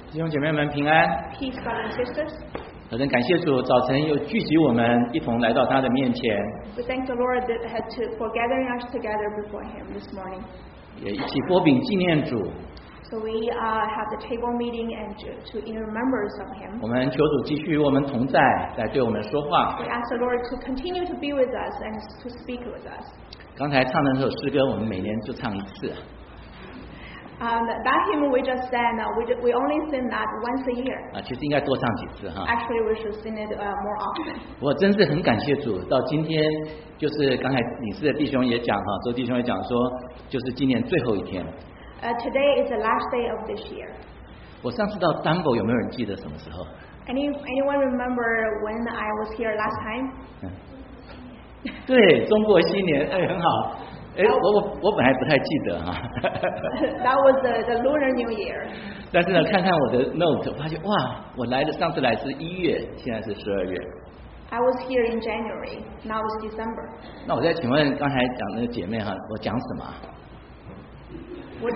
弟兄姐妹们平安。 Peace, brothers and sisters. 好的，感谢主，早晨又聚集我们一同来到他的面前， We thank the Lord for gathering us together before Him this morning. 也一起拨饼纪念主。 So we have the table meeting and to in remembrance of Him. 我们求主继续与我们同在，来对我们说话。 We ask the Lord to continue to be with us and to speak with us. 刚才唱的那首诗歌，我们每年就唱一次。 That hymn we just sang, we only sing that once a year. 其实应该多唱几次哈。 Actually, we should sing it more often. 我真是很感谢主，到今天就是刚才领事的弟兄也讲哈，周弟兄也讲说，就是今年最后一天。 Today is the last day of this year. 我上次到丹佛，有没有人记得什么时候？ Anyone remember when I was here last time? 对，中国新年，很好。我本来不太记得哈。 That was the Lunar New Year. 但是呢，看看我的 note， 发现哇，我上次来是1月，现在是12月。 I was here in January. Now it's December. 那我再请问刚才讲那个姐妹哈，我讲什么？ What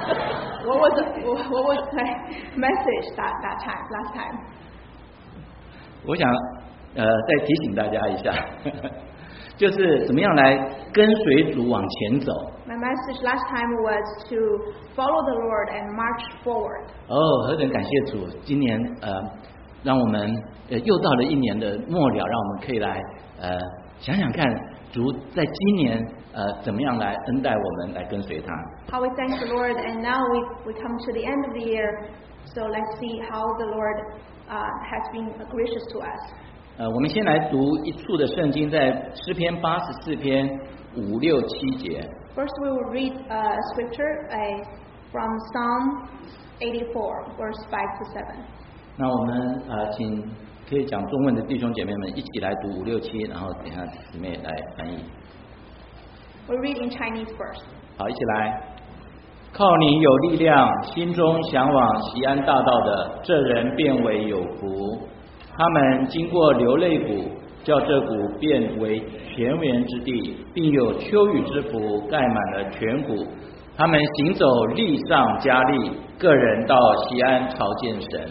was my message that time last time? 我想再提醒大家一下。就是怎么样来跟随主往前走。 My message last time was to follow the Lord and march forward. 何等感谢主！今年让我们又到了一年的末了，让我们可以来想想看，主在今年怎么样来恩待我们，来跟随他。 How we thank the Lord, and now we come to the end of the year. So let's see how the Lord has been gracious to us. 我们先来读一处的圣经，在诗篇84篇5、6、7节。 First, we will read scripture from Psalm 84, verse 5 to 7. 那我们请可以讲中文的弟兄姐妹们一起来读5、6、7，然后等一下姊妹来翻译。 We'll read in Chinese first. 好，一起来。靠你有力量，心中向往锡安大道的，这人变为有福。他们经过流泪谷，叫这谷变为泉源之地，并有秋雨之福盖满了全谷。他们行走力上加力，个人到锡安朝见神。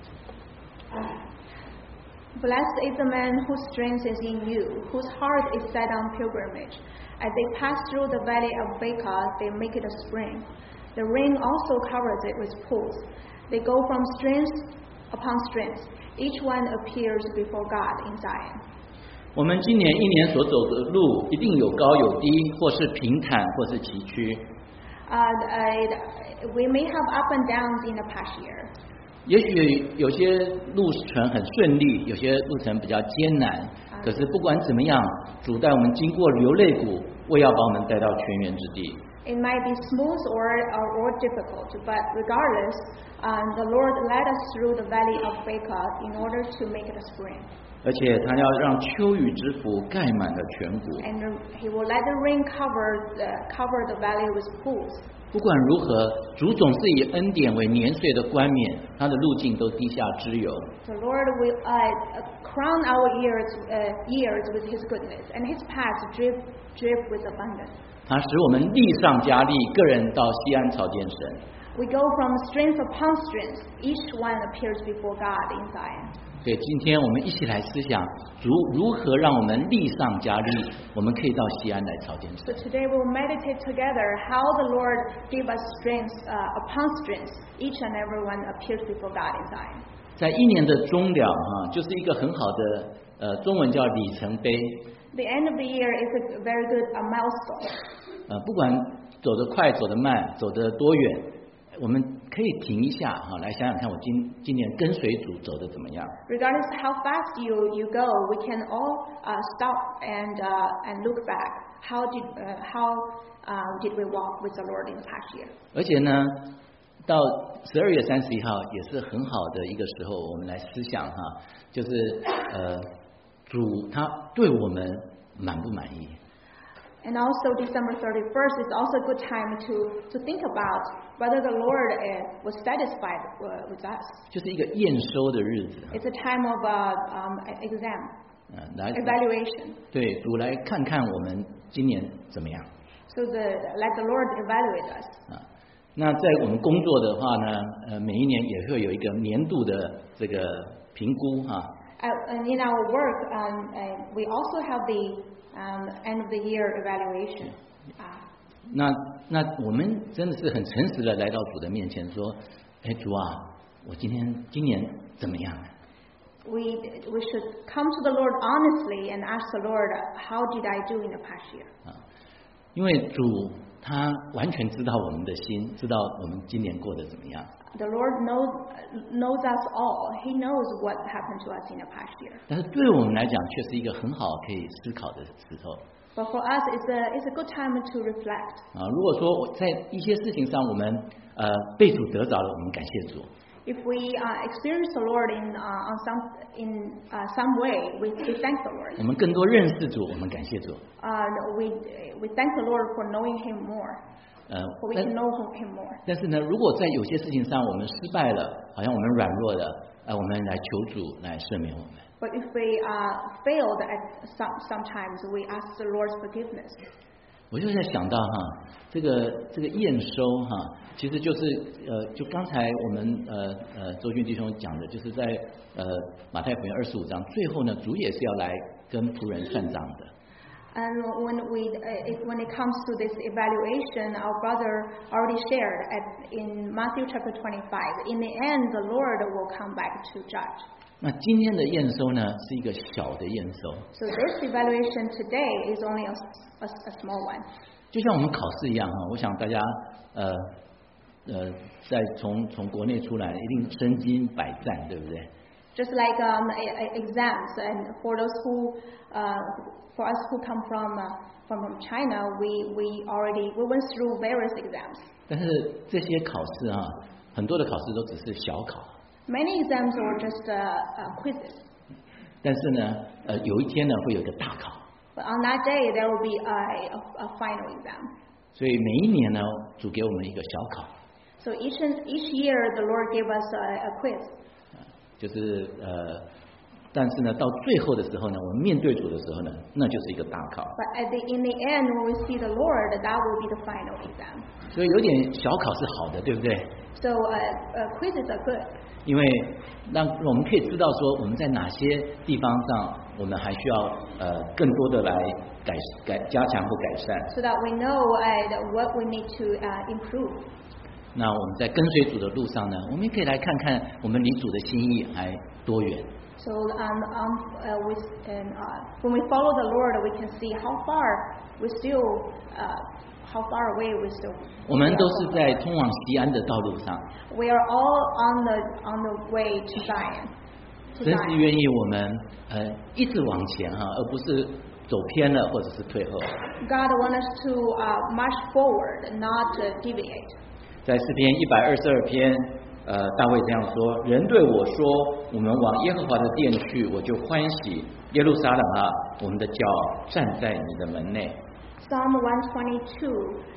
Blessed is the man whose strength is in you, whose heart is set on pilgrimage. As they pass through the valley of Baca, they make it a spring. The rain also covers it with pools. They go from strength upon strength. Each one appears before God in Zion. 我们今年一年所走的路，一定有高有低，或是平坦，或是崎岖。 We may have up and downs in the past year. 也许有些路程很顺利，有些路程比较艰难。可是不管怎么样，主带我们经过流泪谷，为要把我们带到泉源之地。 It might be smooth or difficult, but regardless, the Lord led us through the valley of Baca in order to make it a spring. 而且他要让秋雨之福盖满了全谷。 And He will let the rain cover the valley with pools. 不管如何，主总是以恩典为年岁的冠冕，他的路径都滴下脂油。 The Lord will crown our years with His goodness, and His paths drip with abundance. 他使我们力上加力，个人到锡安朝见神。 We go from strength upon strength. Each one appears before God in Zion. 所以今天我们一起来思想主如何让我们力上加力，我们可以到锡安来朝见神。 So today we will meditate together how the Lord gave us strength upon strength. Each and every one appears before God in Zion. 在一年的终了就是一个很好的中文叫里程碑。 The end of the year is a very good milestone. 不管走得快走得慢走得多远，我们可以停一下来想想看我今年跟随主走得怎么样。 Regardless how fast you go, we can all stop and look back. How did we walk with the Lord in the past year? 而且呢，到12月31号也是很好的一个时候，我们来思想就是主他对我们满不满意？ And also December 31st is also a good time to think about whether the Lord was satisfied with us. 就是一个验收的日子。 It's a time of exam, evaluation. 对，主来看看我们今年怎么样。 So let the Lord evaluate us. 那在我们工作的话呢，每一年也会有一个年度的这个评估哈。 And in our work, we also have the end of the year evaluation. 那我们真的是很诚实的来到主的面前说，哎，主啊，我今年怎么样 ？We should come to the Lord honestly and ask the Lord, how did I do in the past year? 因为主他完全知道我们的心，知道我们今年过得怎么样。 The Lord knows us all. He knows what happened to us in the past year. 但是对我们来讲，却是一个很好可以思考的时候。 But for us, it's a good time to reflect. 如果说在一些事情上我们被主得着了，我们感谢主。 If we experience the Lord in some way, we thank the Lord. 我们更多认识主，我们感谢主。 We thank the Lord for knowing Him more. We can know Him more. 但是呢，如果在有些事情上我们失败了，好像我们软弱了，我们来求主来赦免我们。 But if we failed at sometimes, we ask the Lord's forgiveness. 我就在想到这个验收其实就是就刚才我们周军弟兄讲的，就是在马太福音25章最后呢，主也是要来跟仆人算账的。 And when it comes to this evaluation, our brother already shared in Matthew chapter 25. In the end, the Lord will come back to judge. 那今天的验收呢，是一个小的验收。 So this evaluation today is only a small one. 就像我们考试一样我想大家在从国内出来，一定身经百战，对不对？ Just like exams, and for us who come from China, we went through various exams. 但是这些考试很多的考试都只是小考。 Many exams were just quizzes. 但是呢，有一天呢，会有一个大考。 But on that day, there will be a final exam. 所以每一年呢，主给我们一个小考。 So each year, the Lord gave us a quiz. 就是但是呢，到最后的时候呢，我们面对主的时候呢，那就是一个大考。 But in the end, when we see the Lord, that will be the final exam. 所以有点小考是好的，对不对？ So quizzes are good. 因为让我们可以知道说我们在哪些地方上，我们还需要更多的来加强或改善。 So that we know what we need to improve. 那我们在跟随主的路上呢，我们也可以来看看我们离主的心意还多远。 So when we follow the Lord, we can see how far away we still. 我们都是在通往西安的道路上。 We are all on the way to Zion. 真是愿意我们一直往前而不是走偏了或者是退后。 God wants us to march forward, not deviate. 在诗篇122篇，大卫这样说：人对我说，我们往耶和华的殿去，我就欢喜。耶路撒冷我们的脚站在你的门内。 Psalm 122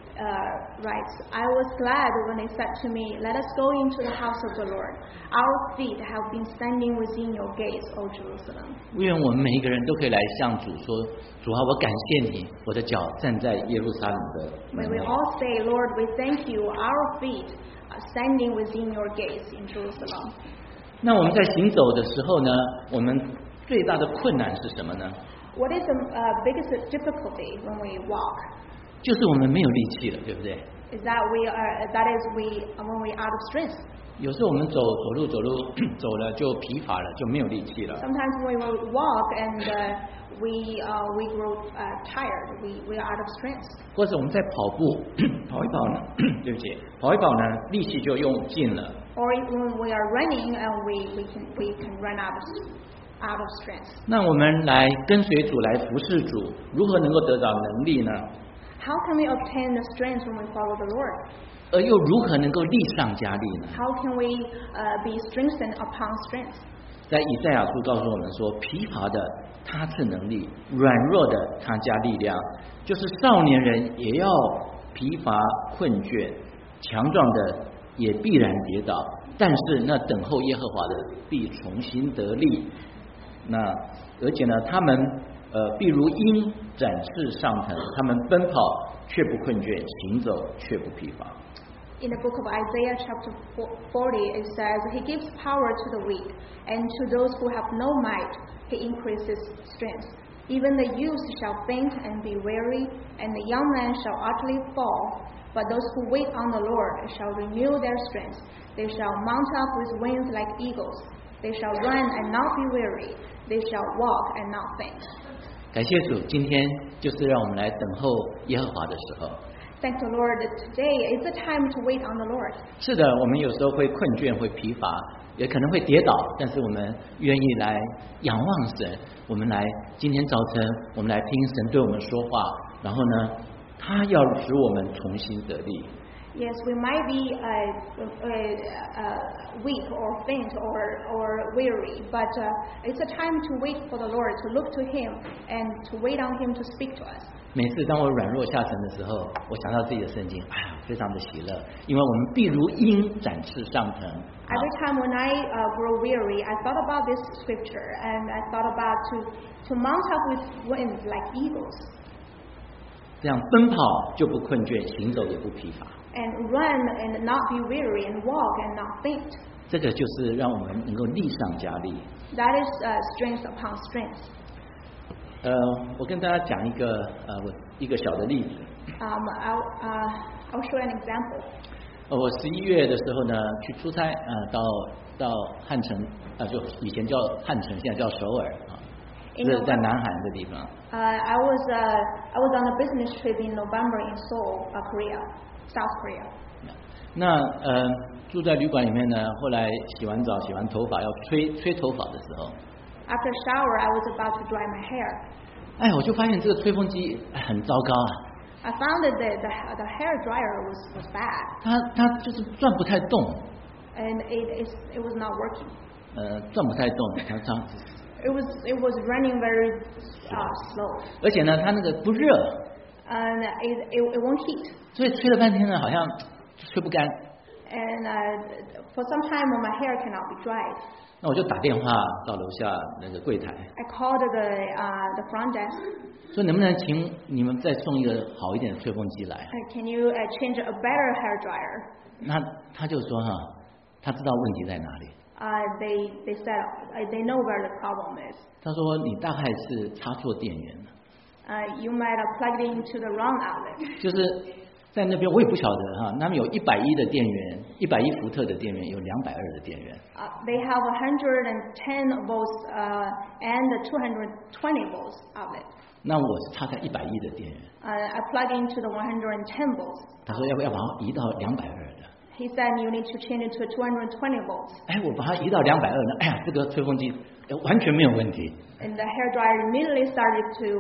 writes, I was glad when they said to me, let us go into the house of the Lord. Our feet have been standing within your gates, O Jerusalem. 愿我们每一个人都可以来向主说，主啊，我感谢你，我的脚站在耶路撒冷的门 May 内。 we all say, Lord, we thank you, our feet are standing within your gates in Jerusalem. 那我们在行走的时候呢，我们最大的困难是什么呢？ What is the biggest difficulty when we walk? 就是我们没有力气了，对不对？ Is that when we are out of strength? 有时候我们走路走了就疲乏了，就没有力气了。 Sometimes when we walk and we grow tired, we are out of strength. 或者我们在跑步跑一跑呢，对不起，跑一跑呢，力气就用尽了。 Or when we are running and we can run out of strength. 那我们来跟随主，来服侍主，如何能够得到能力呢？ How can we obtain the strength when we follow the Lord? 而又如何能够力上加力呢？ How can we be strengthened upon strength? 在以赛亚书告诉我们说，疲乏的他赐能力，软弱的他加力量，就是少年人也要疲乏困倦，强壮的也必然跌倒，但是那等候耶和华的必重新得力。那而且呢，他们必如鹰展翅上腾，他们奔跑却不困倦，行走却不疲乏。 In the book of Isaiah chapter 40, it says, He gives power to the weak, and to those who have no might, He increases strength. Even the youth shall faint and be weary, and the young man shall utterly fall. But those who wait on the Lord shall renew their strength. They shall mount up with wings like eagles. They shall run and not be weary. They shall walk and not faint. 感谢主，今天就是让我们来等候耶和华的时候。 Thank the Lord that today is the time to wait on the Lord. 是的，我们有时候会困倦，会疲乏，也可能会跌倒，但是我们愿意来仰望神。我们来今天早晨，我们来听神对我们说话，然后呢，他要使我们重新得力。 Yes, we might be weak or faint or weary, but it's a time to wait for the Lord, to look to Him, and to wait on Him to speak to us. 每次当我软弱下沉的时候，我想到自己的圣经，非常的喜乐，因为我们必如鹰展翅上腾。 Every time when I grow weary, I thought about this scripture, and I thought about to mount up with wings like eagles. 这样奔跑就不困倦，行走也不疲乏。 And run and not be weary, and walk and not faint. 这个就是让我们能够力上加力。 That is strength upon strength. 我跟大家讲一个小的例子。 I'll show an example. 我11月的时候呢，去出差到汉城就以前叫汉城，现在叫首尔是在南韩的地方。 I was on a business trip in November in Seoul, Korea, South Korea. 那住在旅馆里面呢，后来洗完澡、洗完头发要吹头发的时候。 After shower, I was about to dry my hair. 我就发现这个吹风机很糟糕啊。 I found that the hair dryer was bad. 它就是转不太动。 And it was not working. 转不太动，它 It was running very slow. 而且呢，它那个不热。 And it won't heat. 所以吹了半天呢，好像吹不干。 And for some time, my hair cannot be dried. 那我就打电话到楼下那个柜台。 I called the front desk. 说能不能请你们再送一个好一点的吹风机来 Can you change a better hair dryer? 那他就说他知道问题在哪里。 They said they know where the problem is. 他说你大概是插错电源了。 You might have plugged into the wrong outlet. 就是在那边我也不晓得他们有110的电源，110伏特的电源，有220的电源。 They have 110 volts and 220 volts outlet. 那我是插在110的电源。 I plug into the 110 volts. 他说要不要把它移到220的？ He said you need to change it to 220 volts. 我把它移到220呢，这个吹风机完全没有问题。 And the hair dryer immediately started to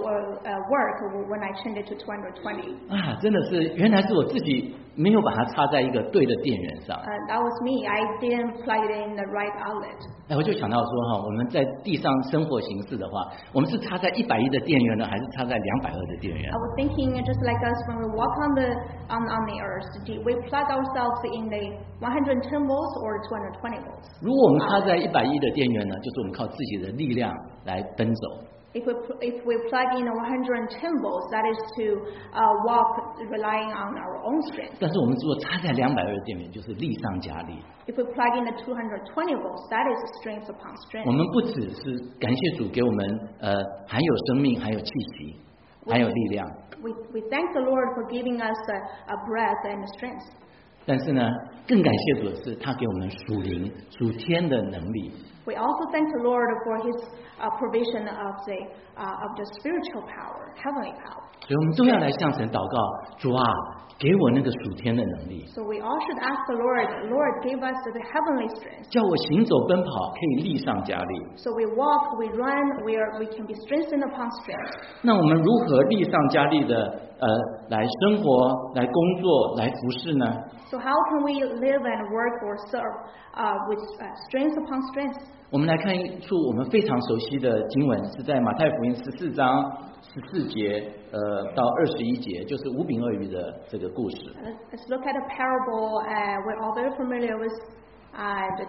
work when I changed it to 220. 真的是，原来是我自己没有把它插在一个对的电源上。 That was me. I didn't plug it in the right outlet. 我就想到说我们在地上生活行事的话，我们是插在110的电源呢，还是插在220的电源 I was thinking just like us when we walk on the earth, do we plug ourselves in the 110 volts or 220 volts? 如果我们插在110的电源呢，就是我们靠自己的力量来奔走。 If we plug in 110 volts, that is to walk relying on our own strength. 但是我们如果插在220的电源，就是力上加力。 If we plug in the 220 volts, that is strength upon strength. 我们不只是感谢主给我们还有生命，还有气息，还有力量。 We thank the Lord for giving us a breath and strength. 但是呢，更感谢主的是，他给我们属灵、属天的能力。 We also thank the Lord for His provision of the spiritual power, heavenly power. 所以我们都要来向神祷告，主啊，给我那个属天的能力。 So we all should ask the Lord, give us the heavenly strength. 叫我行走奔跑可以力上加力。 So we walk, we run, we can be strengthened upon strength. 那我们如何力上加力的来生活、来工作、来服侍呢？ So how can we live and work or serve with strength upon strength? 我们来看一处我们非常熟悉的经文，是在马太福音14章14节到21节，就是五饼二鱼的这个故事。 Let's look at a parable we're all very familiar with, the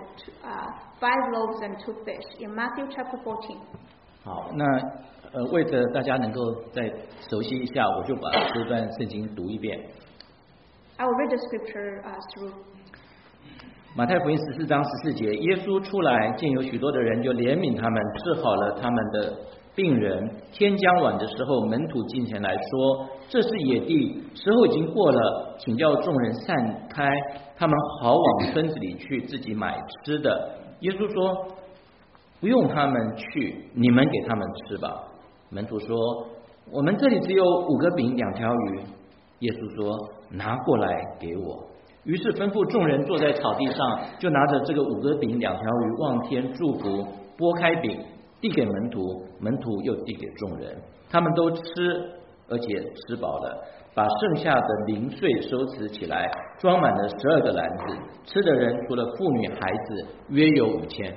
5 loaves and 2 fish in Matthew chapter 14. 好，那为着大家能够再熟悉一下，我就把这段圣经读一遍。 I will read the scripture through. 马太福音14章14节，耶稣出来，见有许多的人，就怜悯他们，治好了他们的病人。天将晚的时候，门徒进前来说：“这是野地，时候已经过了，请叫众人散开，他们好往村子里去，自己买吃的。”耶稣说：“不用他们去，你们给他们吃吧。”门徒说：“我们这里只有5个饼2条鱼。”耶稣说：“拿过来给我。”于是吩咐众人坐在草地上，就拿着这个5个饼2条鱼望天祝福，拨开饼递给门徒，门徒又递给众人，他们都吃，而且吃饱了，把剩下的零碎收拾起来，装满了12个篮子。吃的人除了妇女孩子，约有5000。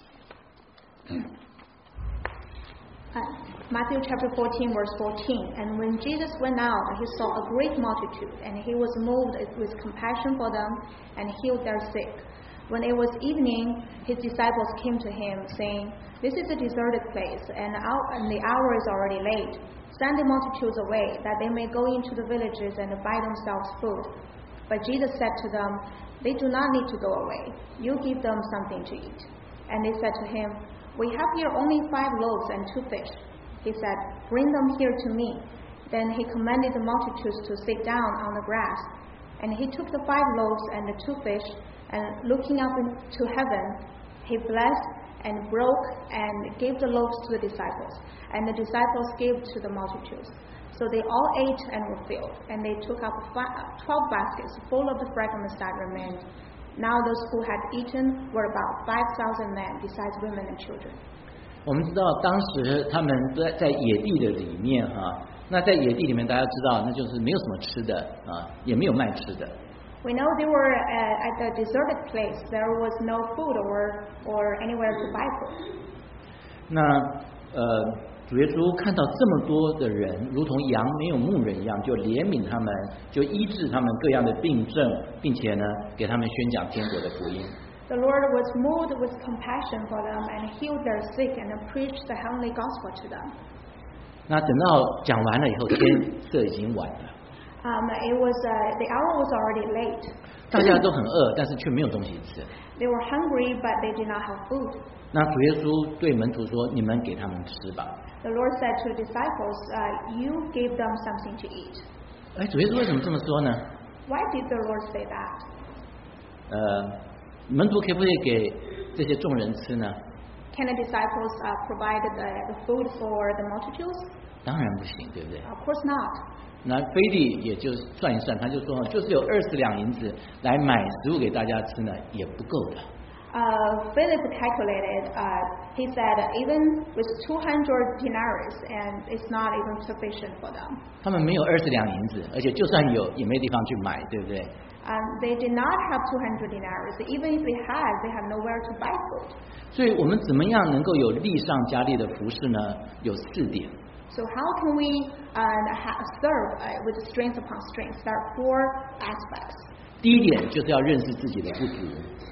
Matthew chapter 14 verse 14. And when Jesus went out, he saw a great multitude, and he was moved with compassion for them, and healed their sick. When it was evening, his disciples came to him, saying, "This is a deserted place, and the hour is already late. Send the multitudes away, that they may go into the villages and buy themselves food." But Jesus said to them, "They do not need to go away. You give them something to eat." And they said to him, "We have here only 5 loaves and 2 fish." He said, "Bring them here to me." Then he commanded the multitudes to sit down on the grass. And he took the 5 loaves and the 2 fish, and looking up into heaven, he blessed and broke and gave the loaves to the disciples, and the disciples gave to the multitudes. So they all ate and were filled, and they took up 12 baskets full of the fragments that remained. Now those who had eaten were about 5,000 men, besides women and children. 我们知道当时他们在野地的里面那在野地里面大家知道那就是没有什么吃的也没有卖吃的。 We know they were at a deserted place. There was no food or anywhere to buy food. 那主耶稣看到这么多的人，如同羊没有牧人一样，就怜悯他们，就医治他们各样的病症，并且呢，给他们宣讲天国的福音。 The Lord was moved with compassion for them and healed their sick and preached the heavenly gospel to them. 那等到讲完了以后，天色已经晚了。 The hour was already late. 大家都很饿，但是却没有东西吃。 They were hungry, but they did not have food. 那主耶稣对门徒说：“你们给他们吃吧。” The Lord said to the disciples, "You gave them something to eat." 主耶稣为什么这么说呢？ Why did the Lord say that? 门徒可不可以给这些众人吃呢？ Can the disciples provide the food for the multitudes? 当然不行，对不对？ Of course not. 那菲利也就算一算，他就说，就是有20两银子来买食物给大家吃呢，也不够的。 Philip calculated. He said even with 200 denarii, and it's not even sufficient for them. 他们没有20两银子，而且就算有，也没地方去买，对不对？ They did not have 200 denarii. Even if they had, they have nowhere to buy food. 所以我们怎么样能够有力上加力的服事呢？有4点。 So how can we serve with strength upon strength? There are 4 aspects. 第一点就是要认识自己的不足。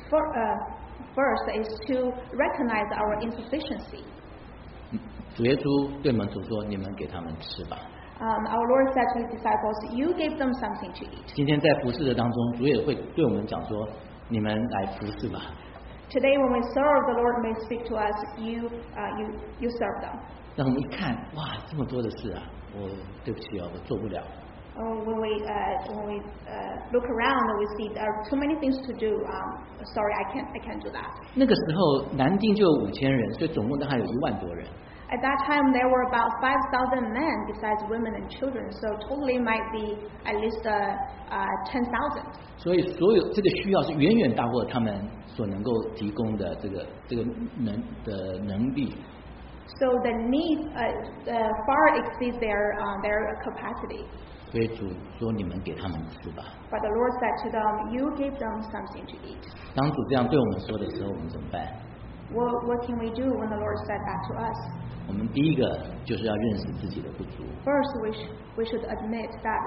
First is to recognize our insufficiency. 主耶稣对门徒说：“你们给他们吃吧。” Our Lord said to His disciples, "You gave them something to eat." 今天在服事的当中，主也会对我们讲说：“你们来服事吧。” Today, when we serve, the Lord may speak to us. You serve them. 让我们一看，哇，这么多的事啊！我对不起哦，我做不了。 When we look around, we see there are too many things to do. Sorry, I can't do that. 那个时候南丁就有5000人，所以总共大概有1万多人。 At that time, there were about 5,000 men besides women and children, so totally might be at least 10,000. 所以所有这个需要是远远大过他们所能够提供的这个能力。 So the need far exceeds their capacity. 所以主说：“你们给他们吃吧。” But the Lord said to them, "You gave them something to eat." 当主这样对我们说的时候，我们怎么办？ What can we do when the Lord said that to us? 我们第一个就是要认识自己的不足。 First, we should admit that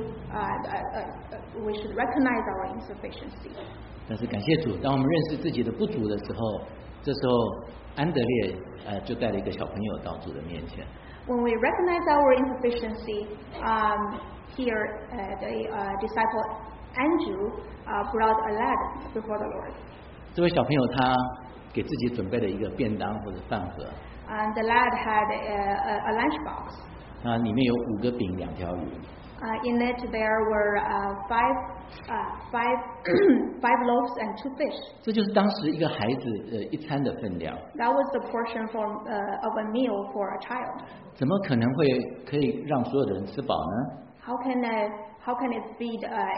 we should recognize our insufficiency. 但是感谢主，当我们认识自己的不足的时候，这时候安德烈就带了一个小朋友到主的面前。 When we recognize our insufficiency, here the disciple angel brought a lad before the Lord. 这位小朋友他给自己准备了一个便当或者饭盒， And the lad had a lunchbox. 那里面有5个饼2条鱼。 In it there were five loaves and 2 fish. 这就是当时一个孩子一餐的分量。 That was the portion of a meal for a child. 怎么可能可以让所有的人吃饱呢？ How can it feed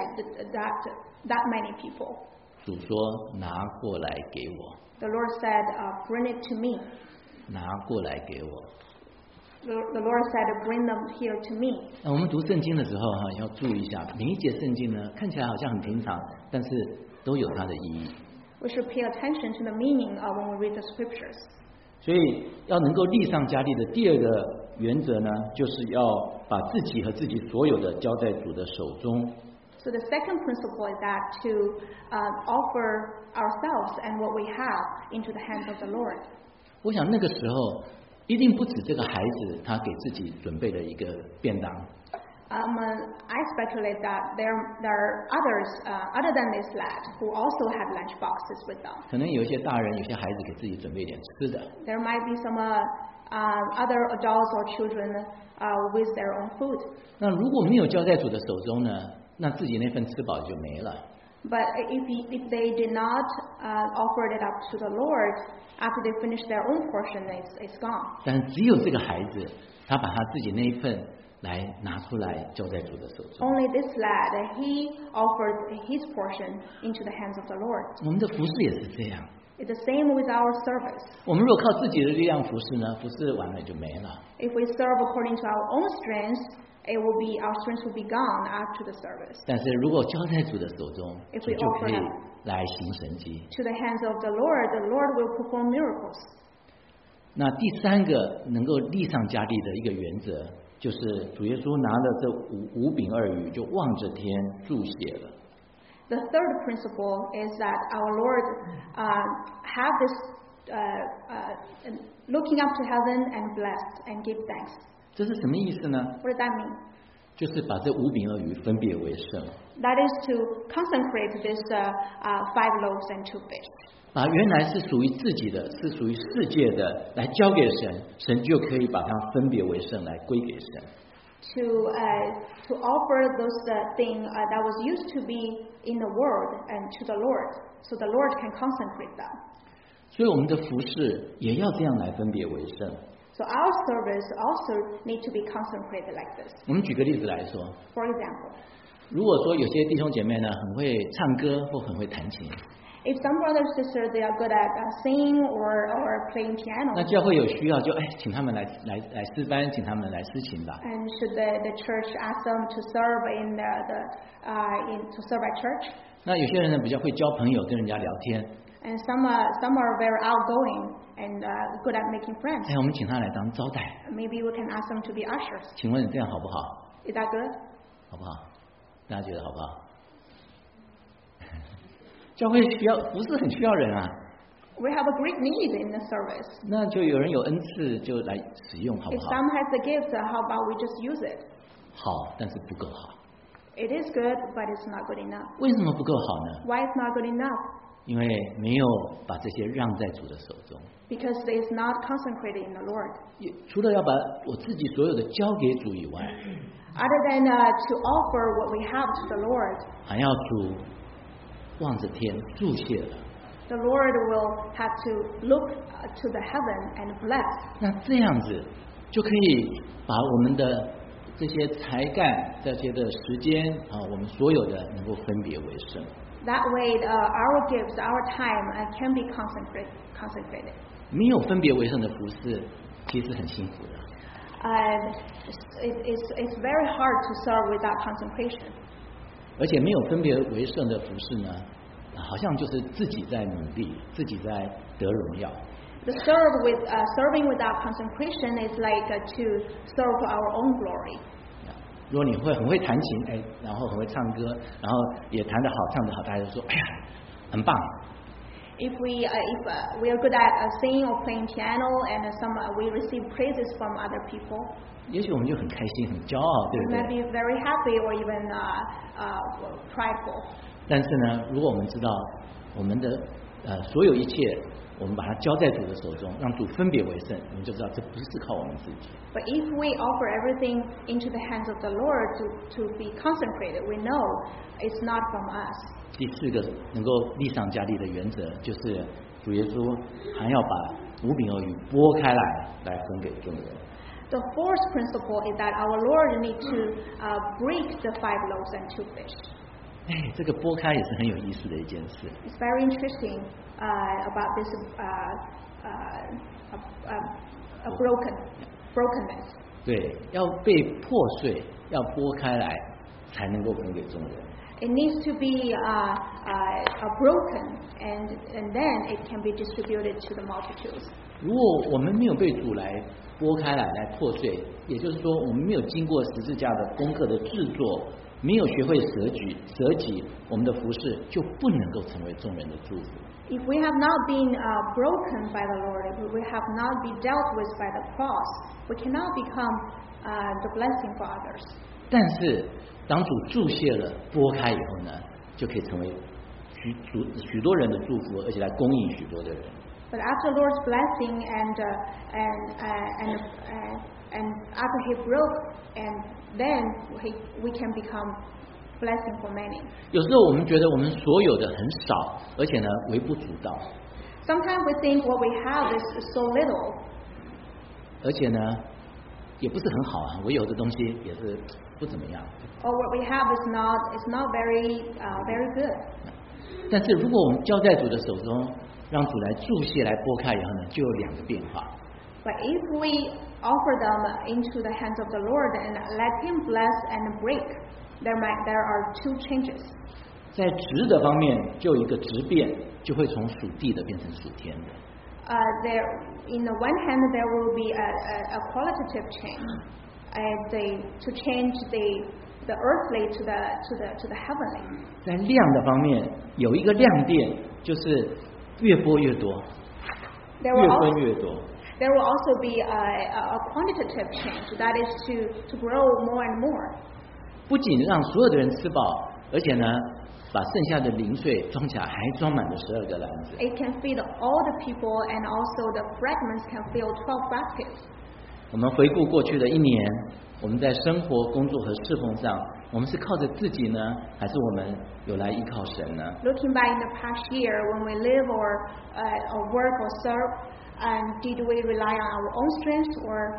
that many people? 主说拿过来给我， The Lord said, bring it to me. 拿过来给我。 The Lord said, bring them here to me. 那我们读圣经的时候要注意一下，每一节圣经呢看起来好像很平常，但是都有它的意义。 We should pay attention to the meaning when we read the scriptures. 所以要能够力上加力的第2个原则呢，就是要把自己和自己所有的交在主的手中。 So the second principle is that to offer ourselves and what we have into the hands of the Lord. 我想那个时候一定不止这个孩子他给自己准备了一个便当。 I speculate that there are others other than this lad who also had lunch boxes with them. 可能有一些大人、有些孩子给自己准备一点吃的。 There might be some other adults or children with their own food. 那如果没有交在主的手中呢，那自己那份吃饱就没了。 But if they did not offer it up to the Lord after they finish their own portion, it's gone. 但只有这个孩子，他把他自己那一份来拿出来交在主的手中。 Only this lad, he offered his portion into the hands of the Lord. 我们的服侍也是这样。 It's the same with our service. 我们如果靠自己的力量服侍呢，服侍完了就没了。 If we serve according to our own strength, our strength will be gone after the service. 但是如果交在主的手中， If 主 we 就可以 offer 来行神迹。 To the hands of the Lord will perform miracles. 那第3个能够力上加力的一个原则，就是主耶稣拿了这5饼2鱼，就望着天注写了。 The third principle is that our Lord have this looking up to heaven and blessed and give thanks. 这是什么意思呢？ What does that mean? 就是把这5饼2鱼分别为圣， That is to consecrate this 5 loaves and 2 fish. 把原来是属于自己的、是属于世界的来交给神，神就可以把它分别为圣，来归给神。 To offer those thing that was used to be in the world and to the Lord, so the Lord can consecrate them. 所以我们的服事也要这样来分别为圣。 So our service also need to be consecrated like this. 我们举个例子来说， For example, 如果说有些弟兄姐妹呢很会唱歌或很会弹琴， if some brothers and sisters they are good at singing or playing 那 piano, 教会有需要就请他们来诗班，请他们来诗琴吧。 and should the church ask them to serve to serve at church? 那有些人呢比较会交朋友，跟人家聊天， And some are very outgoing and good at making friends. 我们请他来当招待， Maybe we can ask them to be ushers. 请问这样好不好？ Is that good? 好不好？大家觉得好不好？教会需要不是很需要人啊， We have a great need in the service. 那就有人有恩赐就来使用，好不 If 好？ some has the gift, how about we just use it? 好，但是不够好。 It is good, but it's not good enough. 为什么不够好呢？ Why it's not good enough? 因为没有把这些让在主的手中。 Because it's not consecrated in the Lord. 除了要把我自己所有的交给主以外， Other than to offer what we have to the Lord, 还要主望着天注谢了。 the Lord will have to look to the heaven and bless. 那这样子就可以把我们的这些才干、这些的时间我们所有的能够分别为圣。 That way, our gifts, our time can be consecrated. 没有分别为圣的服事，其实很辛苦的。 It's very hard to serve without consecration. 而且没有分别为圣的服事呢，好像就是自己在努力，自己在得荣耀。 The serving without consecration is like to serve for our own glory. 如果你很会弹琴，然后很会唱歌，然后也弹得好，唱得好，大家就说，哎呀，很棒。 If we are good at singing or playing piano, and we receive praises from other people, 也许我们就很开心、很骄傲，对 we 不 might 对？ be very happy or even prideful. 但是呢，如果我们知道我们的所有一切，我们把它交在主的手中，让主分别为圣，我们就知道这不是靠我们自己。 But if we offer everything into the hands of the Lord to be consecrated, we know it's not from us. 第四个能够力上加力的原则，就是主耶稣还要把五饼二鱼拨开来分给众人。 The fourth principle is that our Lord needs to break the 5 loaves and 2 fish. 哎，这个拨开也是很有意思的一件事。 It's very interesting about this brokenness. 对，要被破碎，要拨开来，才能够分给众人。 It needs to be broken, and then it can be distributed to the multitudes. 如果我们没有被主来拨开来破碎，也就是说，我们没有经过十字架的功课的制作，没有学会舍己，我们的服事就不能够成为众人的祝福。 If we have not been broken by the Lord, if we have not been dealt with by the cross, we cannot become the blessing for others. 但是，当主注谢了、拨开以后呢，就可以成为许多人的祝福，而且来供应许多的人。 But after Lord's blessing and after He broke, and then we can become blessing for many. 有时候我们觉得我们所有的很少，而且呢微不足道。 Sometimes we think what we have is so little. 而且呢，也不是很好啊，我有的东西也是不怎么样。 Or what we have is not very good. 但是如果我们交在主的手中，让主来注谢、来拨开以后呢，就有2个变化。 But if we offer them into the hands of the Lord and let Him bless and break, there are 2 changes. 在值的方面，就有一个质变，就会从属地的变成属天的。 In the one hand, there will be a qualitative change, to change the earthly to the heavenly. 在量的方面，有一个亮点，就是越拨越多，越分越多。 There will also be a quantitative change, that is to grow more and more. 不仅让所有的人吃饱，而且呢，把剩下的零碎装起来，还装满了12个篮子。 It can feed all the people, and also the fragments can fill 12 baskets. 我们回顾过去的1年，我们在生活、工作和侍奉上，我们是靠着自己呢，还是我们有来依靠神呢？ Looking back in the past year, when we live or work or serve, and did we rely on our own strength, or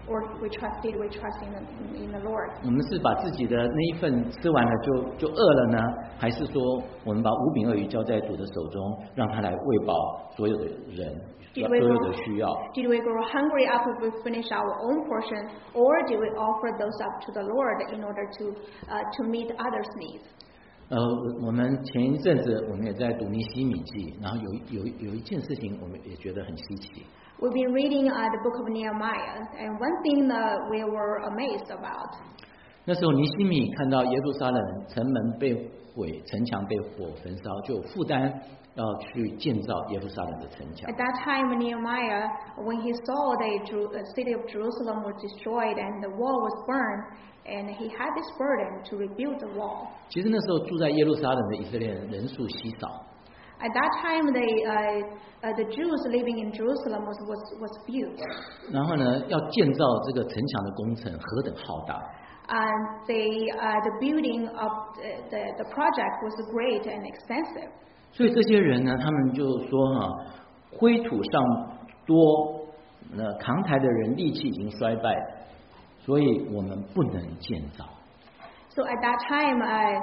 did we trust in the Lord? 我们是把自己的那一份吃完了就饿了呢，还是说我们把5饼2鱼交在主的手中，让他来喂饱所有的人，所有的需要？ Did we grow hungry after we finish our own portion, or did we offer those up to the Lord in order to meet others' needs? 我们前一阵子我们也在读尼希米记，然后有一件事情我们也觉得很稀奇。 We've been reading the book of Nehemiah, and one thing that we were amazed about. 那时候尼希米看到耶路撒冷城门被毁，城墙被火焚烧，就有负担要去建造耶路撒冷的城墙。 At that time, Nehemiah, when he saw the city of Jerusalem was destroyed and the wall was burned, and he had this burden to rebuild the wall. 其实那时候住在耶路撒冷的以色列人人数稀少。 At that time, the Jews living in Jerusalem was few. 然后呢，要建造这个城墙的工程何等浩大！ And the building of the project was great and extensive. 所以这些人呢，他们就说灰土上多，扛抬的人力气已经衰败，所以我们不能建造。 So at that time,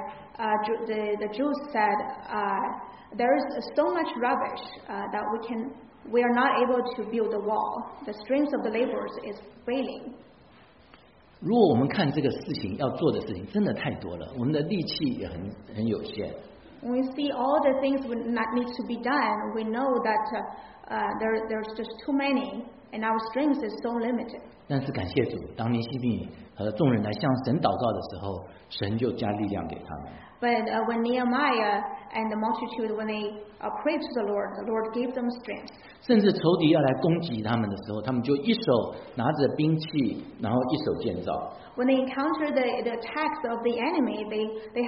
the Jews said, there is so much rubbish that we are not able to build the wall. The strength of the laborers is failing. 如果我们看这个事情要做的事情真的太多了，我们的力气也很有限。 When we see all the things that needs to be done, we know that there's just too many, and our strength is so limited. 但是感谢主，当尼希米和众人来向神祷告的时候，神就加力量给他们。 But when Nehemiah and the multitude, when they prayed to the Lord gave them strength. 甚至仇敌要来攻击他们的时候，他们就一手拿着兵器，然后一手建造。 When they encounter the attacks of the enemy, they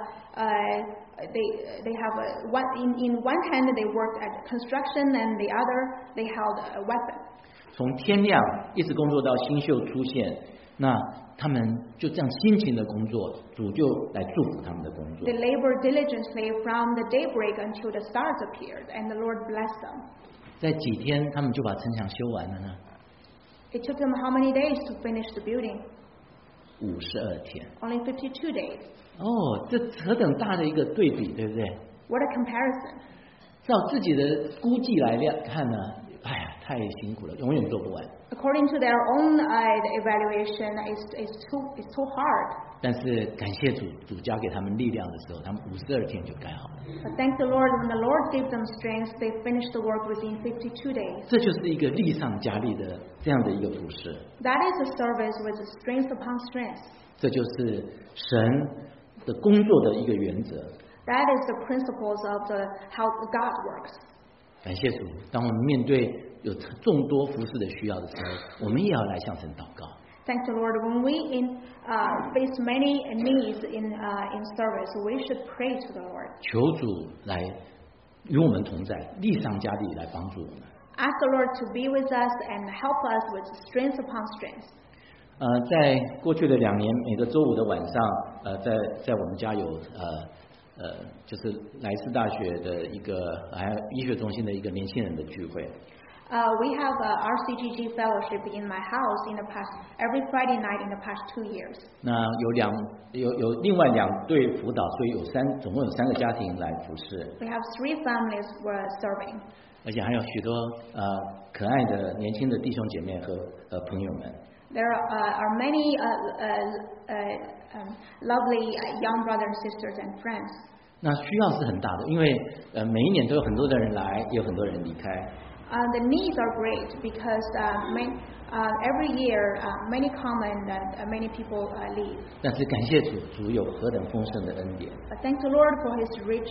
have in one hand they worked at construction, and the other they held a weapon. 从天亮一直工作到星宿出现，那他们就这样辛勤的工作，主就来祝福他们的工作。 They labored diligently from the daybreak until the stars appeared, and the Lord blessed them. 在几天，他们就把城墙修完了呢？ It took them how many days to finish the building? 52天。 Only 52 days. 哦，这何等大的一个对比，对不对？ What a comparison. 照自己的估计来看呢，哎呀，太辛苦了，永远做不完。 According to their own evaluation, it's too hard. 但是感谢主，主加给他们力量的时候，他们52天就盖好了。 But thank the Lord, when the Lord gave them strength, they finished the work within 52 days. 这就是一个力上加力的这样的一个服事。 That is a service with strength upon strength. 这就是神的工作的一个原则。 That is the principles of how God works. 感谢主，当我们面对有众多服侍的需要的时候，我们也要来向神祷告。 Thank the Lord. When we face many needs in service, we should pray to the Lord. 求主来与我们同在，力上加力来帮助我们。 Ask the Lord to be with us and help us with strength upon strength. 在过去的2年，每个周五的晚上，在我们家有就是莱斯大学的一个还有医学中心的一个年轻人的聚会。 We have RCGG fellowship in my house every Friday night in the past 2 years. 那有另外2对辅导，所以总共有3个家庭来服侍。 We have 3 families were serving. 而且还有许多可爱的年轻的弟兄姐妹和朋友们。 There are many lovely young brothers, sisters, and friends. 那需要是很大的，因为每一年都有很多的人来，也有很多人离开。 The needs are great because every year many come and many people leave. 但是感谢主，主有何等丰盛的恩典。 But thank the Lord for His rich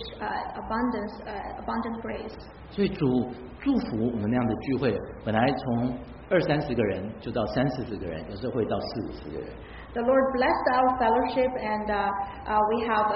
abundant grace. 所以主祝福我们那样的聚会，本来从20-30个人就到30-40个人，有时候会到40-50个人。 The Lord blessed our fellowship, and we have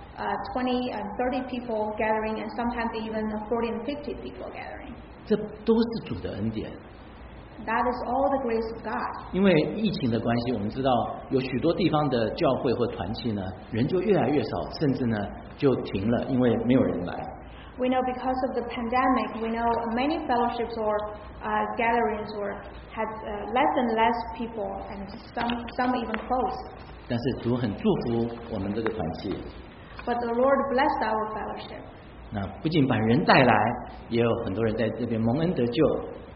20 and 30 people gathering, and sometimes even 40 and 50 people gathering. 这都是主的恩典。 That is all the grace of God. 因为疫情的关系，我们知道有许多地方的教会或团契呢，人就越来越少，甚至呢就停了，因为没有人来。 We know because of the pandemic, we know many fellowships or gatherings had less and less people, and some even closed. 但是主很祝福我们这个团契。 But the Lord blessed our fellowship. 那不仅把人带来，也有很多人在这边蒙恩得救。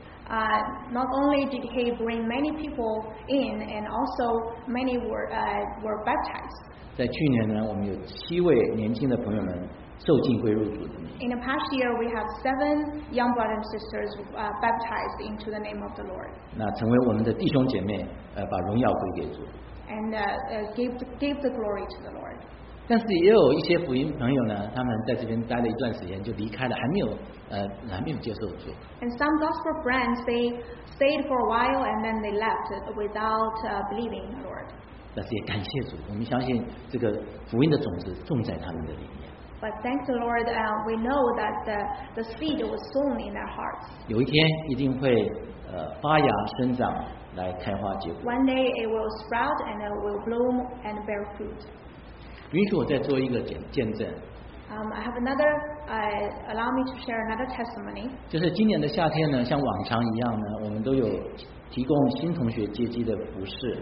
Not only did He bring many people in, and also many were baptized. 在去年呢，我们有7位年轻的朋友们受浸归入主的名。 In the past year, we have 7 young brothers and sisters baptized into the name of the Lord. 那成为我们的弟兄姐妹，把荣耀归给主。 And gave the glory to the Lord. 但是也有一些福音朋友呢，他们在这边待了一段时间就离开了，还没有接受主。 And some gospel friends, they stayed for a while and then they left without believing the Lord. 但是也感谢主，我们相信这个福音的种子种在他们的里面。 But thanks the Lord, we know that the seed was sown in their hearts. 有一天一定会发芽生长，来开花结果。 One day it will sprout and it will bloom and bear fruit. 允许我再做一个见证。 I have another. Allow me to share another testimony. 就是今年的夏天呢，像往常一样呢，我们都有提供新同学接机的服饰。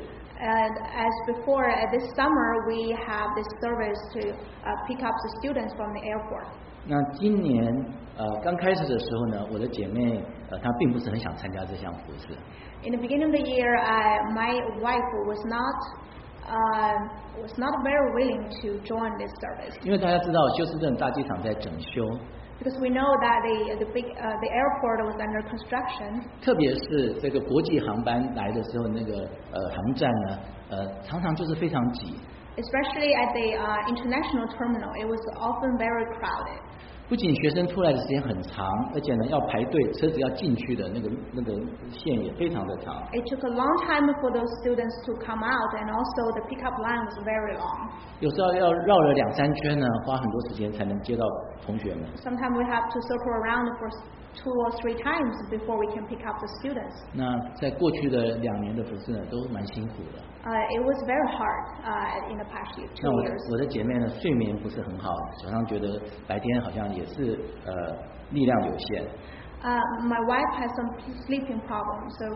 As before, this summer we have this service to pick up the students from the airport. 那今年刚开始的时候呢，我的姐妹她并不是很想参加这项服饰。 In the beginning of the year, my wife was not was not very willing to join this service 因为大家知道休斯顿大机场在整修， because we know that the airport was under construction. 特别是这个国际航班来的时候，那个航站呢，常常就是非常挤。 Especially at the international terminal, it was often very crowded. 不仅学生出来的时间很长，而且呢要排队，车子要进去的那个线也非常的长。 It took a long time for those students to come out, and also the pickup line was very long. 有时候要绕了2-3圈呢，花很多时间才能接到同学们。 Sometimes we have to circle around for 2 or 3 times before we can pick up the students. 那在过去的2年的服侍呢，都蛮辛苦的。 It was very hard in the past 2 那 years. 我的姐妹呢，睡眠不是很好，常常觉得白天好像也是力量有限。 My wife has some sleeping problems, so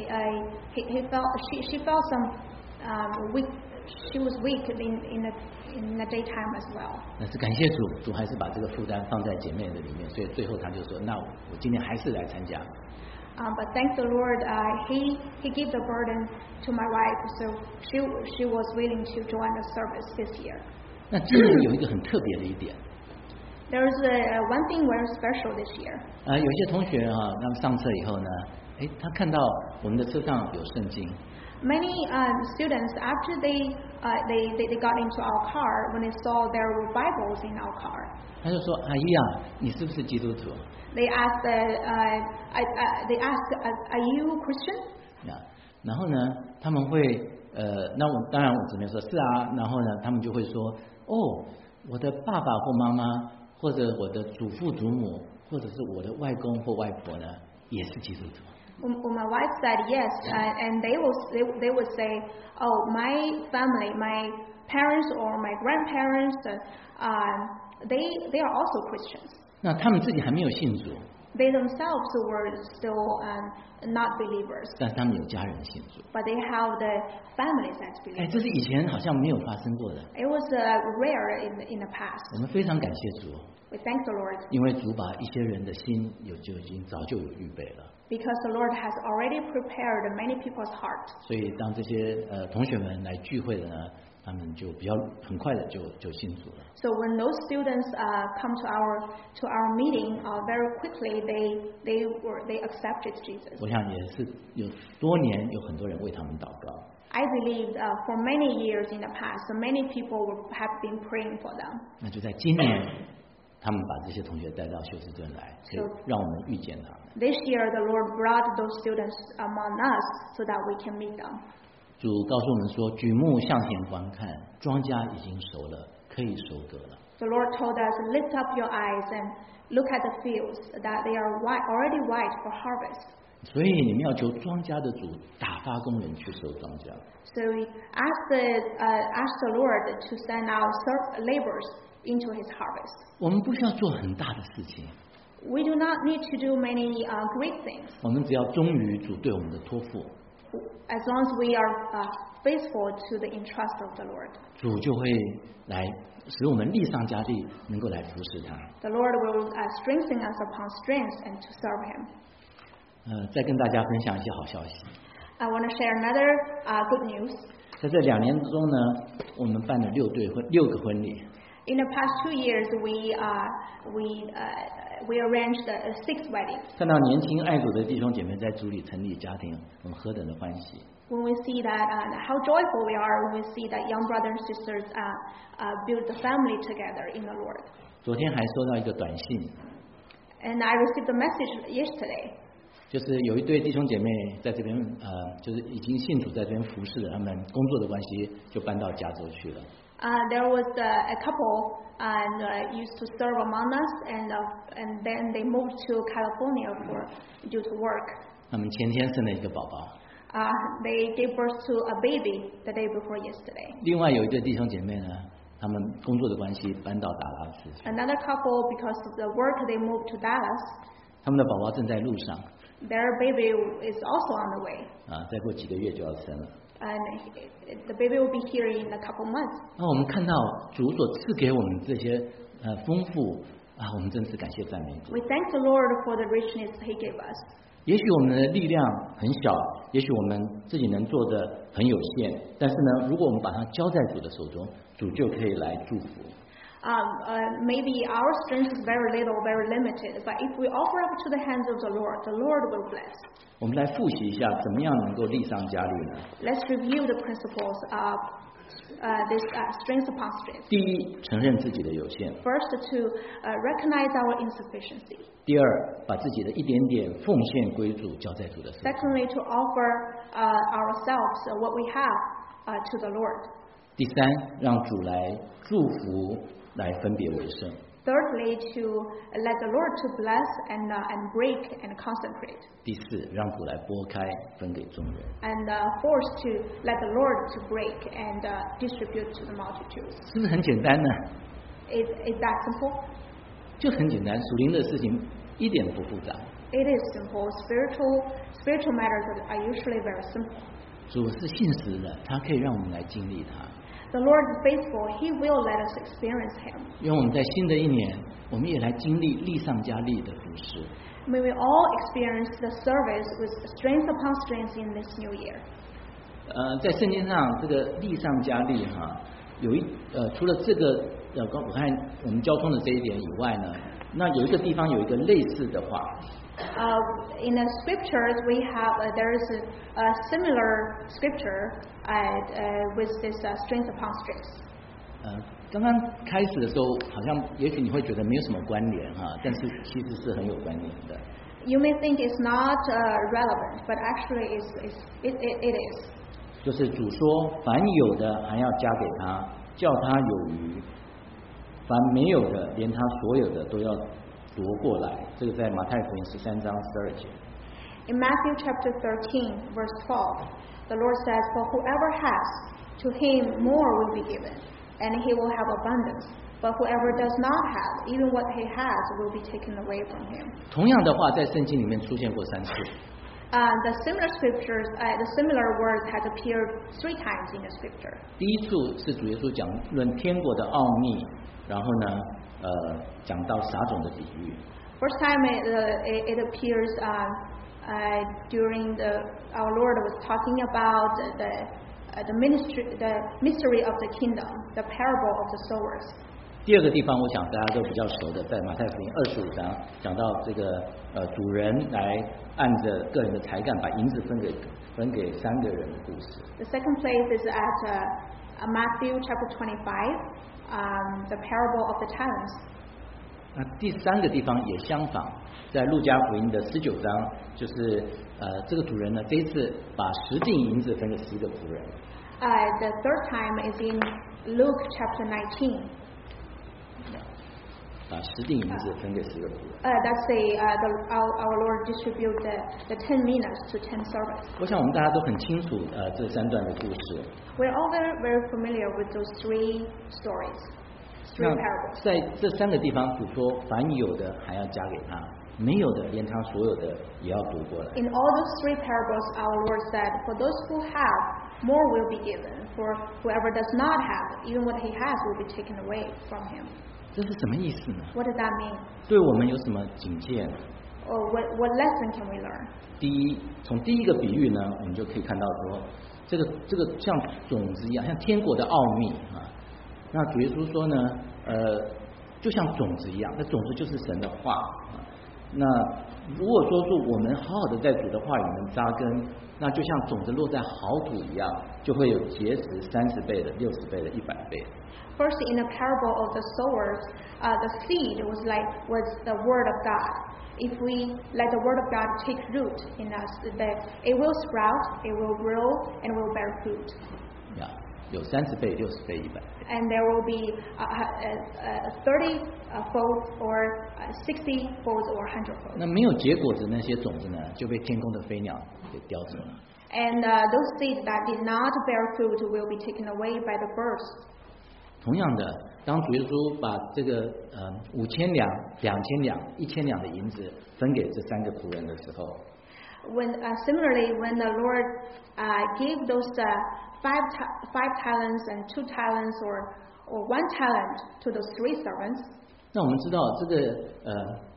she felt some weak. She was weak in the daytime as well. 但是感谢主，主还是把这个负担放在姐妹的里面，所以最后她就说：“那我今天还是来参加。” But thank the Lord, He gave the burden to my wife, so she was willing to join the service this year. 那今年有一个很特别的一点， There is one thing very special this year. 有些同学他们上车以后呢，他看到我们的车上有圣经。 Many students, after they got into our car, when they saw there were Bibles in our car, 他就说：“阿姨啊，你是不是基督徒？” they asked, "Are you Christian?" 然后呢，他们会那我当然我只能说是啊，然后呢，他们就会说：“哦，我的爸爸或妈妈，或者我的祖父祖母，或者是我的外公或外婆呢，也是基督徒。” When my wife said yes, and they would say, "Oh, my family, my parents or my grandparents, they are also Christians." 那他们自己还没有信主， They themselves were still not believers, 但是他们有家人信主。 but they have the families as believers. 这是以前好像没有发生过的。 It was rare in the past. 我们非常感谢主， We thank the Lord 因为主把一些人的心就已经早就有预备了。 because the Lord has already prepared many people's heart. 所以当这些同学们来聚会的呢，他们就比较很快的就信主了。 So when those students come to our meeting, very quickly they accepted Jesus. 我想也是有多年有很多人为他们祷告。 I believe for many years in the past, many people have been praying for them. 那就在今年，他们把这些同学带到休斯顿来，可以让我们遇见他们。 This year, the Lord brought those students among us so that we can meet them. 主告诉我们说：“举目向前观看，庄稼已经熟了，可以收割了。” The Lord told us, "Lift up your eyes and look at the fields, that they are already white for harvest." 所以你们要求庄稼的主打发工人去收庄稼。 So we ask the Lord to send out laborers into His harvest. 我们不需要做很大的事情， We do not need to do many great things. 我们只要忠于主对我们的托付， As long as we are faithful to the entrust of the Lord, 主就会来使我们力上加力，能够来服侍他。 the Lord will strengthen us upon strength and to serve Him. 再跟大家分享一些好消息。 I want to share another good news. 在这2年中呢，我们办了6个婚礼。 In the past 2 years, we arranged 6 weddings. 看到年轻爱主的弟兄姐妹在主里成立家庭，我们何等的欢喜！ When we see that, how joyful we are when we see that young brothers and sisters build the family together in the Lord. 昨天还收到一个短信， And I received a message yesterday. 就是有一对弟兄姐妹在这边就是已经信主在这边服侍了，他们工作的关系就搬到加州去了。 There was a couple and used to serve among us, and then they moved to California due to work. 他们前天生了一个宝宝。 They gave birth to a baby the day before yesterday. 另外有一对弟兄姐妹呢，他们工作的关系搬到达拉斯去， Another couple, because of the work, they moved to Dallas. 他们的宝宝正在路上， Their baby is also on the way, 再过几个月就要生了。 and the baby will be here in a couple months. 那我们看到主所赐给我们这些丰富我们真是感谢赞美主。 We thank the Lord for the richness He gave us. 也许我们的力量很小，也许我们自己能做的很有限，但是呢，如果我们把它交在主的手中，主就可以来祝福。 Maybe our strength is very little, very limited, but if we offer up to the hands of the Lord will bless. 我们来复习一下，怎么样能够力上加力呢？ Let's review the principles of this strength upon strength. 第一，承认自己的有限； First, to recognize our insufficiency. 第二，把自己的一点点奉献归主，交在主的手中； Secondly, to offer ourselves what we have to the Lord. 第三，让主来祝福，来分别为圣； Thirdly, to let the Lord to bless and break and consecrate. 第四，让主来拨开，分给众人。 And fourth, to let the Lord to break and distribute to the multitudes. 是不是很简单呢？ Is that simple? 就很简单，属灵的事情一点都不复杂。 It is simple. Spiritual matters are usually very simple. 主是信实的，他可以让我们来经历他。 The Lord is faithful. He will let us experience Him. 愿我们在新的一年，我们也来经历力上加力的服事。 May we all experience the service with strength upon strength in this new year. 在圣经上，这个力上加力哈，除了这个我看我们交通的这一点以外呢，那有一个地方有一个类似的话。 In the scriptures, we have there is a similar scripture with this strength upon strength. 刚刚开始的时候，好像也许你会觉得没有什么关联哈，但是其实是很有关联的。 You may think it's not relevant, but actually it is. 就是主说，凡有的还要加给他，叫他有余；凡没有的，连他所有的都要夺过来。这个在马太福音13章12节。 In Matthew chapter 13, verse 12, the Lord says, "For whoever has, to him more will be given, and he will have abundance. But whoever does not have, even what he has will be taken away from him." 同样的话在圣经里面出现过3次。 The similar scriptures, the similar word has appeared 3 times in the scripture. 第一处是主耶稣讲论天国的奥秘，然后呢，讲到撒种的比喻。 First time it appears during our Lord was talking about the mystery of the kingdom, the parable of the sowers. 第二个地方，我想大家都比较熟的，在马太福音25章讲到这个主人来按着个人的才干，把银子分给3个人的故事。 The second place is at Matthew chapter 25, the parable of the talents. 那第3个地方也相仿，在路加福音的19章，就是这个主人呢，这一次把10锭银子分给10个仆人。 The third time is in Luke chapter 19. 把10锭银子分给10个仆人。 That's our Lord distribute the 10 minas to 10 servants. 我想我们大家都很清楚这3段的故事。 We're all very familiar with those 3 stories, 3 parables. 在这3个地方，主说凡有的还要加给他，没有的连他所有的也要夺过来。 In all those 3 parables, our Lord said, "For those who have, more will be given. For whoever does not have, even what he has will be taken away from him." 这是什么意思呢？ What does that mean? 对我们有什么警戒呢？ Or what lesson can we learn? 第一，从第一个比喻呢，我们就可以看到说，这个像种子一样，像天国的奥秘啊。那主耶稣说呢，就像种子一样，那种子就是神的话啊。那如果说是我们好好的在主的话语里面扎根，那就像种子落在好土一样，就会有结实30倍的、60倍的、100倍的。 First, in the parable of the sowers, the seed was the word of God. If we let the word of God take root in us, it will sprout, it will grow, and will bear fruit. 有30倍、60倍、100倍。 And there will be 30 folds or 60 folds or 100 folds. 那没有结果子那些种子呢，就被天空的飞鸟给叼走了。 And those seeds that did not bear fruit will be taken away by the birds. 同样的，当主耶稣把这个5000两、2000两、1000两的银子分给这3个仆人的时候， Similarly, when the Lord gave those 5 talents and 2 talents or 1 talent to those 3 servants, 那我们知道这个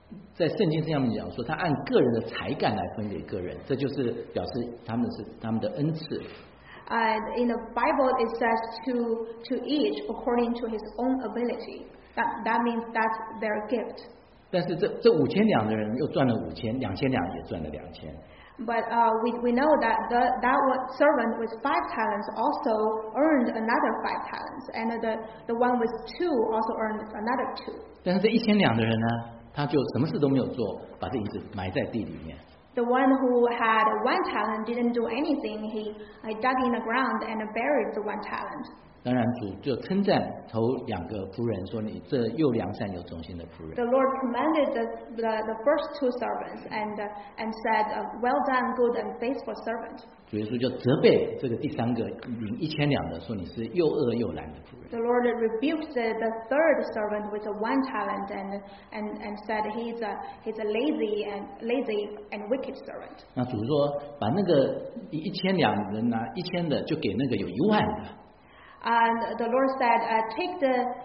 在圣经上面讲说，他按个人的才干来分给个人，这就是表示他们的恩赐。 In the Bible, it says to each according to his own ability. That means that's their gift. 但是这5000两的人又赚了5000，2000两也赚了2000。 But we know that that servant with 5 talents also earned another 5 talents, and the one with 2 also earned another 2. 但是这1000两的人呢，他就什么事都没有做，把这银子埋在地里面。 The one who had 1 talent didn't do anything. He dug in the ground and buried the 1 talent. 当然，主就称赞头2个仆人说：“你这又良善又忠心的仆人。” The Lord commended the first 2 servants and said, "Well done, good and faithful servant." 主耶稣就责备这个第3个领1000两的，说你是又恶又懒的仆人。 The Lord rebuked the 3rd servant with 1 talent and said he's a lazy and wicked servant. 那主说，把那个1000两人拿1000的，就给那个有1万的。 And the Lord said, take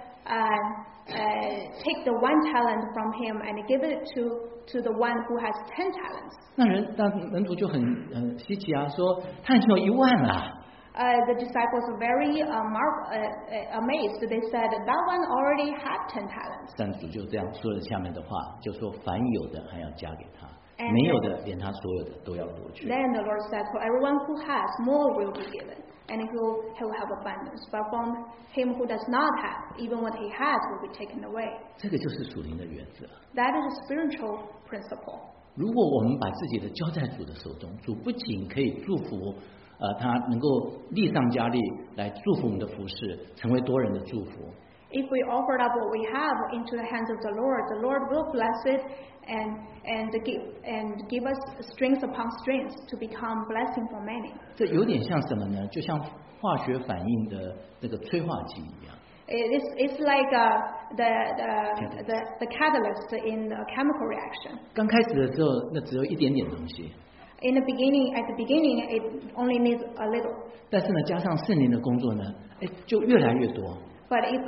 the 1 talent from him and give it to the one who has 10 talents. 那门徒就很稀奇啊，说他已经有1万了。 The disciples were very amazed. They said that one already had 10 talents. 但主就这样说了下面的话，就说凡有的还要加给他，没有的连他所有的都要夺去。 Then the Lord said, for everyone who has, more will be given, and he will have abundance. But from him who does not have, even what he has will be taken away. 这个就是属灵的原则。 That is a spiritual principle. 如果我们把自己的交在主的手中，主不仅可以祝福他能够力上加力来祝福我们的服事，成为多人的祝福。 If we offered up what we have into the hands of the Lord will bless it and give us strength upon strength to become blessing for many. 这有点像什么呢？就像化学反应的那个催化剂一样。 It's like the catalyst in a chemical reaction. 刚开始的时候，那只有一点点东西。 At the beginning, it only needs a little. 但是呢，加上圣灵的工作呢，就越来越多。 But if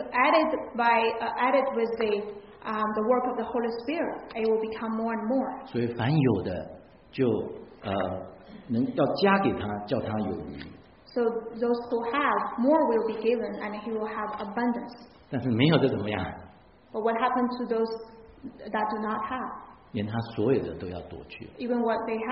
added with the work of the Holy Spirit, it will become more and more. 所以凡有的就要加给他，叫他有余。 So those who have, more will be given, and he will have abundance. 但是没有的怎么样？ But what happens to those that do not have? 连他所有的都要夺去。 Even what they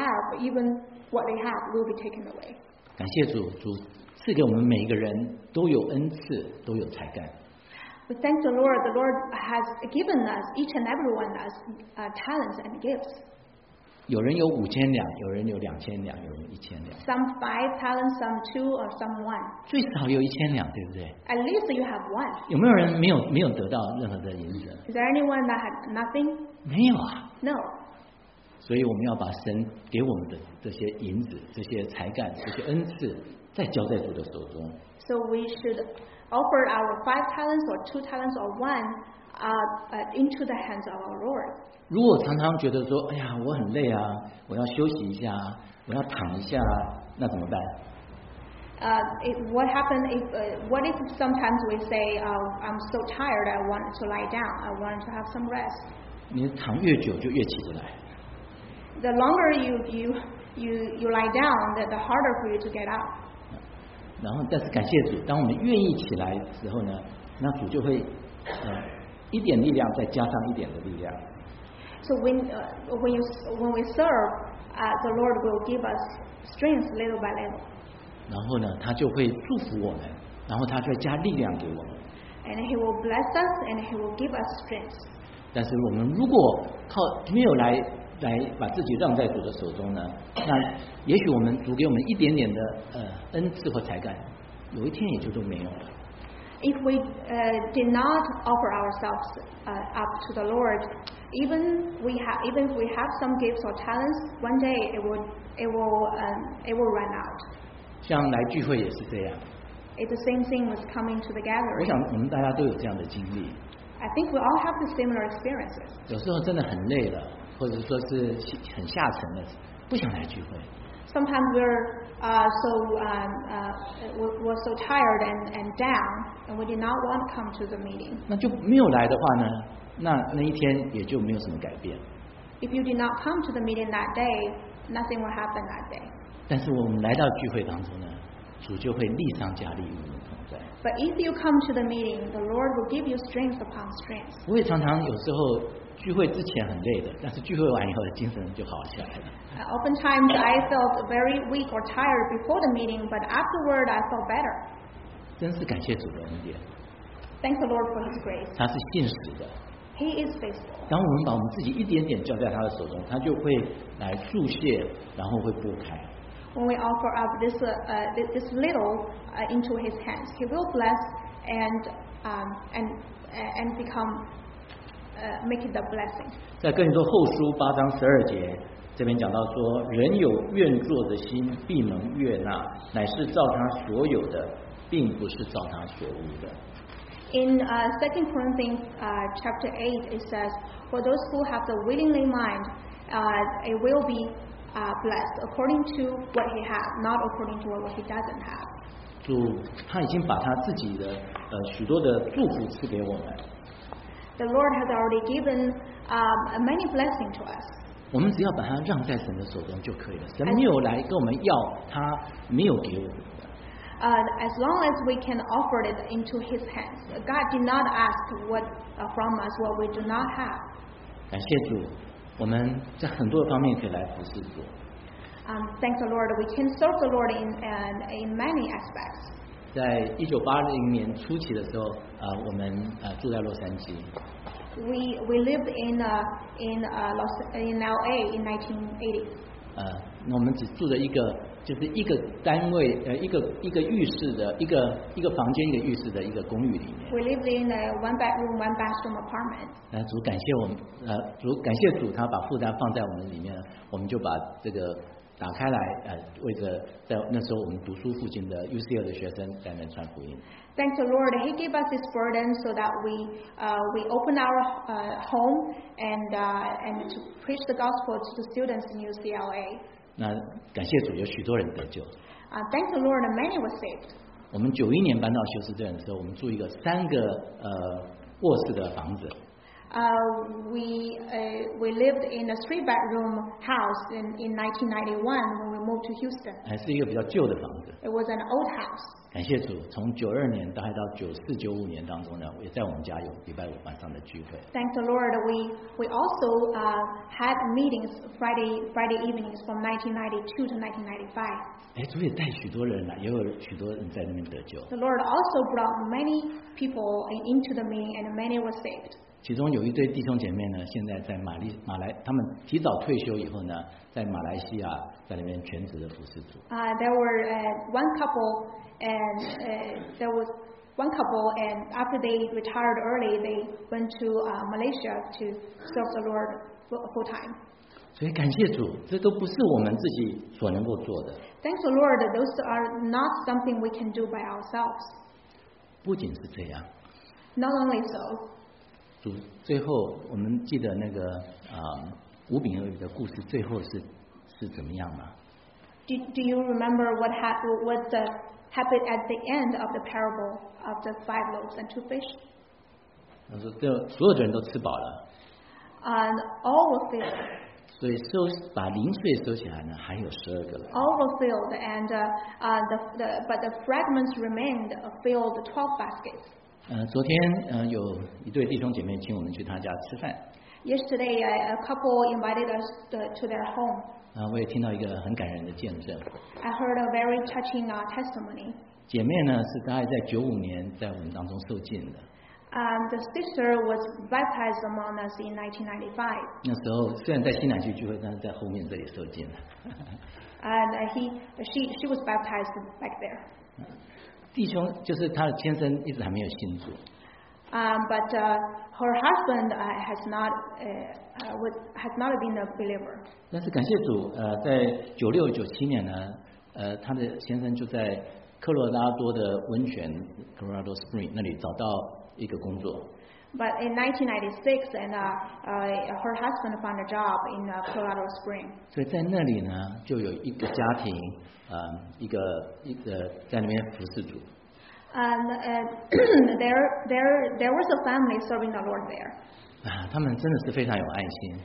have will be taken away. 感谢主，主赐给我们每一个人都有恩赐，都有才干。 We thank the Lord. The Lord has given us, each and every one us, talents and gifts. 有人有5000两，有人有2000两，有人1000两。 Some 5 talents, some 2, or some 1. 最少有1000两，对不对？ At least you have 1. 有没有人没有得到任何的银子？ Is there anyone that had nothing? 没有啊。 No. 所以我们要把神给我们的这些银子、这些才干、这些恩赐，再交在主的手中。 So we should offer our 5 talents or 2 talents or 1 into the hands of our Lord. 如果常常觉得说，哎呀，我很累啊，我要休息一下，我要躺一下，那怎么办？ What if sometimes we say, I'm so tired, I want to lie down, I want to have some rest. 你躺越久就越起不来。 The longer you lie down, the harder for you to get up. 然后，但是感谢主，当我们愿意起来之后呢，那主就会一点力量再加上一点的力量。 So when we serve, the Lord will give us strength little by little. 然后呢，他就会祝福我们，然后他就会加力量给我们。 And He will bless us, and He will give us strength. 但是我们如果没有来把自己让在主的手中呢，那也许我们主给我们一点点的恩赐或才干，有一天也就都没有了。 If we did not offer ourselves up to the Lord, even if we have some gifts or talents, one day it will run out. 像来聚会也是这样。 It's the same thing with coming to the 我 gathering. 想我们大家都有这样的经历。 I think we all have the similar experiences. 有时候真的很累了，或者说是很下沉了，不想来聚会。 Sometimes we're so tired and down, and we did not want to come to the meeting. 那就没有来的话呢， 那一天也就没有什么改变。 If you did not come to the meeting that day, nothing will happen that day. 但是我们来到聚会当中呢，主就会力上加力与我们同在。 But if you come to the meeting, the Lord will give you strength upon strength. 我也常常有时候聚会之前很累的，但是聚会完以后的精神就好起来了。 Oftentimes I felt very weak or tired before the meeting, but afterward I felt better. 真是感谢主的恩典， Thank the Lord for His grace. 他是信实的。 He is faithful. 当我们把我们自己一点点交在他的手中，他就会来注谢，然后会拨开。 When we offer up this little into His hands, He will bless and become make it a blessing. 在哥林多后书8章12节，这边讲到说，人有愿做的心，必能悦纳，乃是照他所有的，并不是照他所无的。 In 2 Corinthians chapter 8, it says, "For those who have the willingly mind, it will be blessed according to what he has, not according to what he doesn't have." 主他已经把他自己的许多的祝福赐给我们。 The Lord has already given many blessings to us. 我们只要把它让在神的手中就可以了。神没有来跟我们要，他没有给我们的。 As long as we can offer it into His hands, God did not ask what from us what we do not have. 感谢主，我们在很多方面可以来服侍主。 Thank the Lord, we can serve the Lord in many aspects. 在1980年初期的时候，我们住在洛杉矶。 We lived in LA in 1980. 那我们只住了就是一个单位，一个浴室的一个房间，一个浴室的一个公寓里面。 We lived in a one bedroom, one bathroom apartment. 主感谢我们，感谢主，他把负担放在我们里面，我们就把这个打开来，为着在那时候我们读书附近的 UCL 的学生在那传福音。 Thank the Lord, He gave us this burden so that we open our home and to preach the gospel to the students in UCLA. 那感谢主，有许多人得救。 Thank the Lord, many were saved. 我们91年搬到休斯顿的时候，我们住一个3个卧室的房子。 We lived in a 3-bedroom house in 1991 when we moved to Houston. 还是一个比较旧的房子。 It was an old house. 感谢主，从92年大概到94、95年当中呢，也在我们家有礼拜5晚上的聚会。 Thank the Lord, we also had meetings Friday evenings from 1992 to 1995. 主也带许多人来，也有许多人在那边得救。 The Lord also brought many people into the meeting, and many were saved. 其中有一对弟兄姐妹呢，现在在马来，他们提早退休以后呢，在马来西亚在那边全职的服侍主。 There were one couple, and after they retired early, they went to Malaysia to serve the Lord full time. 所以感谢主，这都不是我们自己所能够做的。 Thanks the Lord, those are not something we can do by ourselves. 不仅是这样。 Not only so. 主最后，我们记得那个五饼二鱼的故事，最后是怎么样吗 Do you remember what happened at the end of the parable of the 5 loaves and 2 fish? 他说，所有的人都吃饱了。 And all were filled. 所以把零碎收起来呢，还有12个人。 All were filled, and but the fragments remained, filled 12 baskets. 昨天有一对弟兄姐妹请我们去他家吃饭。 Yesterday, a couple invited us to their home. 我也听到一个很感人的见证。 I heard a very touching testimony. 姐妹呢是大概在95年在我们当中受浸的。 The sister was baptized among us in 1995. 那时候虽然在西南区聚会，但是在后面这里受浸了。 And she was baptized back there. 弟兄就是他的先生一直还没有信主。 But her husband has not been a believer. 但是感谢主，在96、97年呢，他的先生就在科罗拉多的温泉 Colorado Spring 那里找到一个工作。 But in 1996, and her husband found a job in Colorado Spring. 所以在那里呢，就有一个家庭，一个在那边服侍主。 And there was a family serving the Lord there. 他们真的是非常有爱心。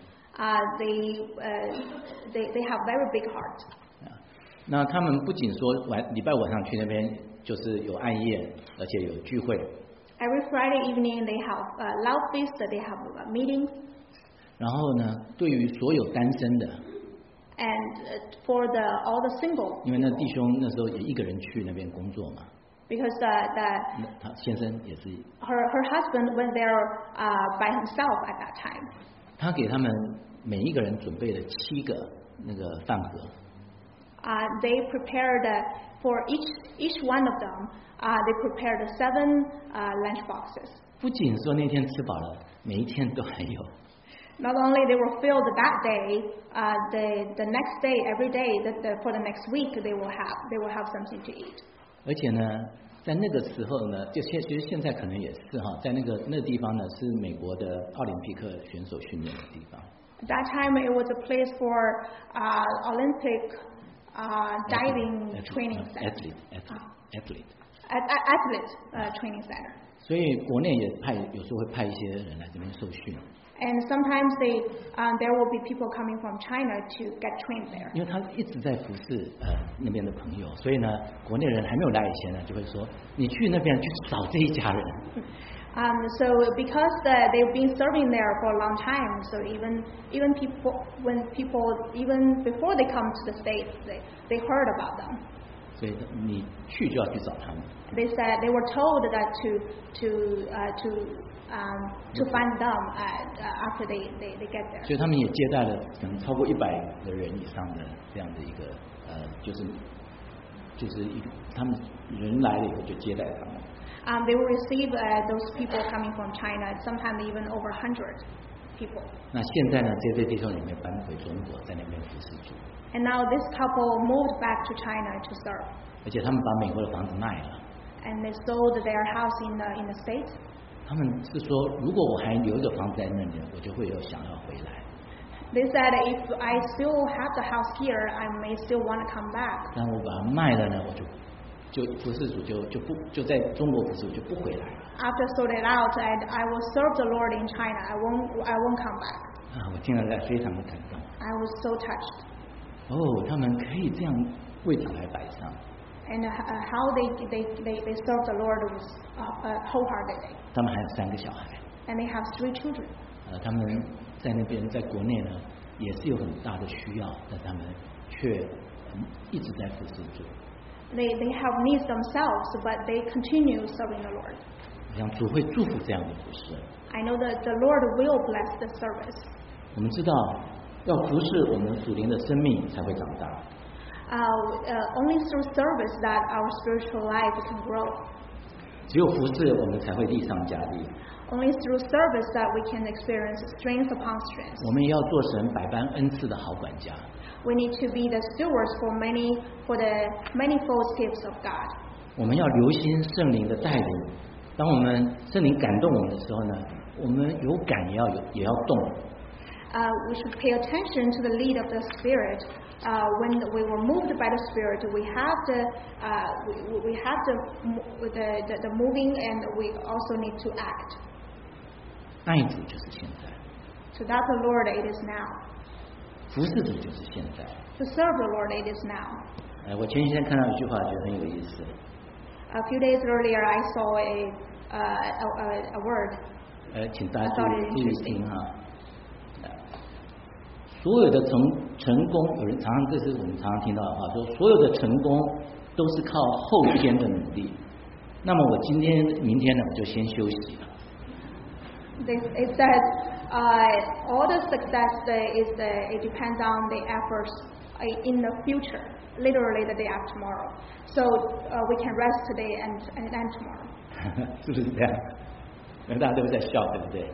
They have very big heart. 那他们不仅说礼拜晚上去那边就是有暗宴，而且有聚会。 Every Friday evening they have loud feast, they have meetings. 然后呢，对于所有单身的 ，and for all the single， 因为那弟兄那时候也一个人去那边工作嘛。 Because 他先生也是。 Her husband went there by himself at that time. 他给他们每一个人准备了7个那个饭盒。 They prepared for each one of them. They prepared 7 lunch boxes. 不仅说那天吃饱了，每一天都还有。 Not only they were filled that day, the next day, every day, for the next week, they will have something to eat. 而且呢，在那个时候呢，其实现在可能也是哈，在那地方呢是美国的奥林匹克选手训练的地方。 At that time, it was a place for Olympic diving training center. Athlete training center. 所以国内也有时候会派一些人来这边受训。 And sometimes there will be people coming from China to get trained there. 因为他一直在服侍那边的朋友，所以呢，国内人还没有来以前呢，就会说你去那边去找这一家人。 So because they've been serving there for a long time, so even people even before they come to the States, they heard about them. 所以你去就要去找他们。 They said they were told that to find them after they get there. 所以他们也接待了可能超过100个人以上的这样的一个就是他们人来了以后就接待他们。 They will receive those people coming from China, sometimes even over 100 people. 那现在呢，这些弟兄姐妹搬回中国，在那边服侍主。 And now this couple moved back to China to serve. 而且他们把美国的房子卖了。 And they sold their house in the States. 他们是说，如果我还留一个房子在那里，我就会有想要回来。 They said, if I still have the house here, I may still want to come back. 但我把它卖了呢，我就服侍主就在中国服侍，我就不回来了。 After sold it out, I will serve the Lord in China. I won't come back. 我听了非常的感动。 I was so touched. 他们可以这样为主来摆上。 And how they serve the Lord was wholeheartedly. 他们还有3个小孩。 And they have 3 children. 他们在那边在国内呢，也是有很大的需要，但他们却一直在服侍主。 They have needs themselves, but they continue serving the Lord. 我想主会祝福这样的服侍。 I know that the Lord will bless the service. 我们知道，要服侍我们属灵的生命才会长大。 Only through service that our spiritual life can grow. 只有服侍，我们才会力上加力。 Only through service that we can experience strength upon strength. 我们也要做神百般恩赐的好管家。 We need to be the stewards for the manifold gifts of God. 我们要留心圣灵的带领。当我们圣灵感动我们的时候呢，我们有感也要动。 We should pay attention to the lead of the Spirit. When we were moved by the Spirit, we have the moving, and we also need to act. 爱主就是现在。 To love the Lord, it is now. 服侍主就是现在。 To serve the Lord, it is now. 我前几天看到一句话，觉得很有意思。 A few days earlier, I saw a word. 请大家注意听哈。所有的成功，有人这是我们常常听到的话，说所有的成功都是靠后天的努力。那么我明天呢，我就先休息了。 It says all the success it depends on the efforts in the future, literally the day after tomorrow. So we can rest today and tomorrow. 是不是这样？大家都在笑，对不对？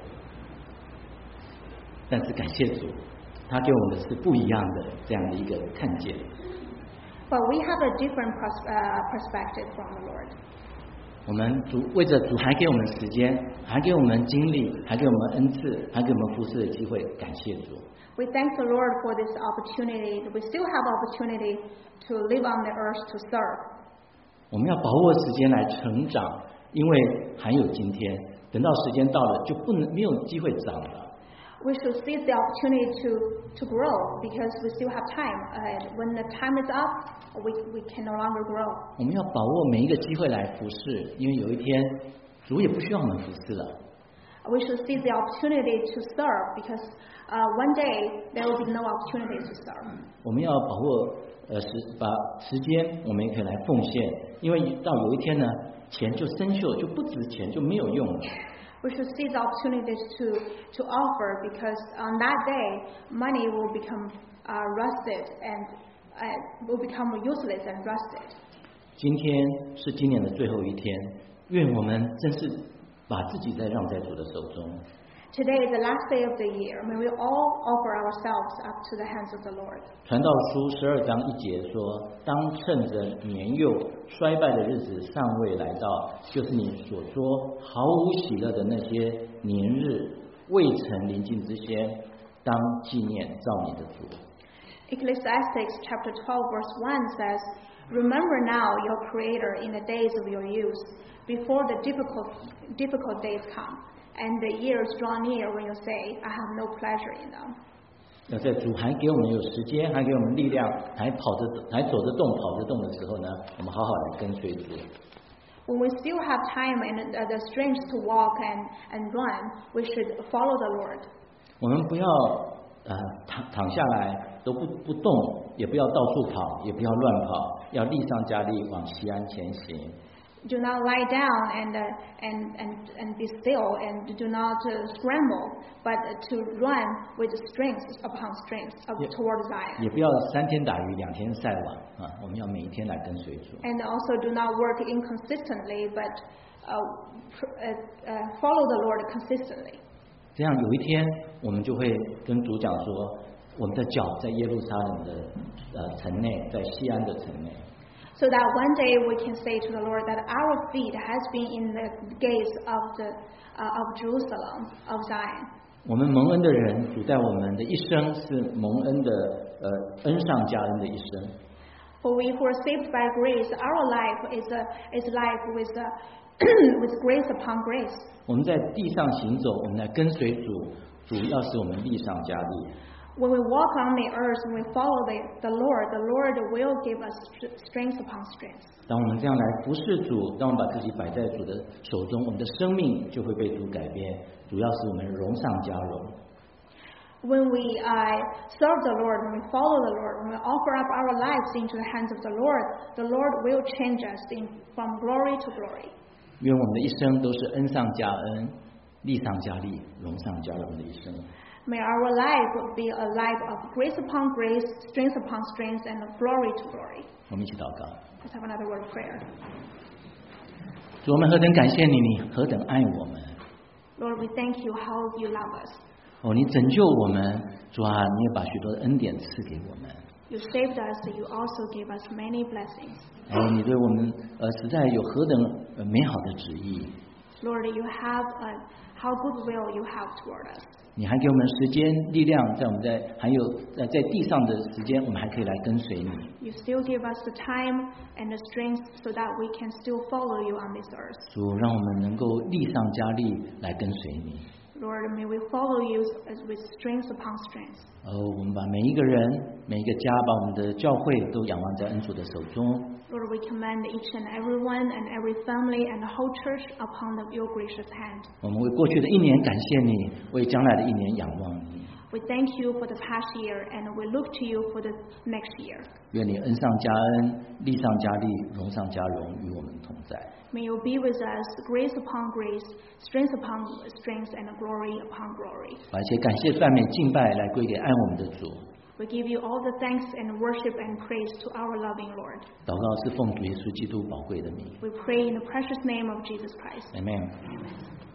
但是感谢主。他给我们的是不一样的这样的一个看见。 But we have a different perspective from the Lord. 我们为着主还给我们时间，还给我们精力，还给我们恩赐，还给我们服侍的机会，感谢主。 We thank the Lord for this opportunity. We still have opportunity to live on the earth to serve. 我们要把握时间来成长，因为还有今天， 等到时间到了，就没有机会长了。 We should seize the opportunity to grow because we still have time. When the time is up, we can no longer grow. 我们要把握每一个机会来服侍，因为有一天主也不需要我们服侍了。 We should seize the opportunity to serve because one day there will be no opportunity to serve. 我们要把握把时间，我们也可以来奉献，因为到有一天呢，钱就生锈，就不值钱，就没有用了。 We should seize the opportunities to offer because on that day money will become rusted and will become useless and rusted. 今天是今年的最后一天，愿我们真是把自己再让在主的手中。 Today is the last day of the year. May we all offer ourselves up to the hands of the Lord. 传道书12章1节说：当趁着年幼衰败的日子尚未来到，就是你所说毫无喜乐的那些年日未曾临近之先，当纪念造你的主。 Ecclesiastes chapter 12 verse 1 says, Remember now your Creator in the days of your youth, before the difficult days come, and the years draw near when you say, I have no pleasure in them. 那在主还给我们有时间，还给我们力量，还走得动、跑得动的时候呢，我们好好来跟随主。 When we still have time and the strength to walk and run, we should follow the Lord. 我们不要躺下来都不动，也不要到处跑，也不要乱跑，要力上加力往西安前行。 Do not lie down and be still, and do not scramble, but to run with strength upon strength toward Zion. 也不要3天打鱼2天晒网啊！我们要每一天来跟随主。 And also do not work inconsistently, but follow the Lord consistently. 这样有一天，我们就会跟主讲说，我们的脚在耶路撒冷的城内，在西安的城内。 So that one day we can say to the Lord that our feet has been in the gates of Jerusalem, of Zion. 我们蒙恩的人，主在我们的一生是蒙恩的恩上加恩的一生。 For we who are saved by grace, our life is life with grace upon grace. 我们在地上行走，我们来跟随主，主要使我们力上加力。 When we walk on the earth, when we follow the Lord will give us strength upon strength. 当我们这样来服侍主，当我们把自己摆在主的手中，我们的生命就会被主改变，主要使我们荣上加荣。 When we serve the Lord, when we follow the Lord, when we offer up our lives into the hands of the Lord will change us from glory to glory. 愿我们的一生都是恩上加恩，力上加力，荣上加荣的一生。 May our life be a life of grace upon grace, strength upon strength, and glory to glory. 我们一起祷告。 Let's have another word of prayer. 主，我们何等感谢你，你何等爱我们。 Lord, we thank you how you love us. 你拯救我们，主啊，你也把许多的恩典赐给我们。 You saved us, you also gave us many blessings. 你对我们实在有何等美好的旨意。 Lord, you have how good will you have toward us. 你还给我们时间、力量，在我们还有在地上的时间，我们还可以来跟随你。 You still give us the time and the strength so that we can still follow you on this earth. 主，让我们能够力上加力来跟随你。 Lord, may we follow you with strength upon strength. 我们把每一个人、每一个家，把我们的教会都仰望在恩主的手中。 Lord, we commend each and every one and every family and the whole church upon your gracious hand. 我们为过去的一年感谢你，为将来的一年仰望你。 We thank you for the past year and we look to you for the next year. 愿你恩上加恩，力上加力，荣上加荣，与我们同在。 May you be with us, grace upon grace, strength upon strength, and glory upon glory. 把一切感谢、赞美、敬拜来归给爱我们的主。 We give you all the thanks and worship and praise to our loving Lord. 祷告是奉主耶稣基督宝贵的名。 We pray in the precious name of Jesus Christ. Amen. Amen.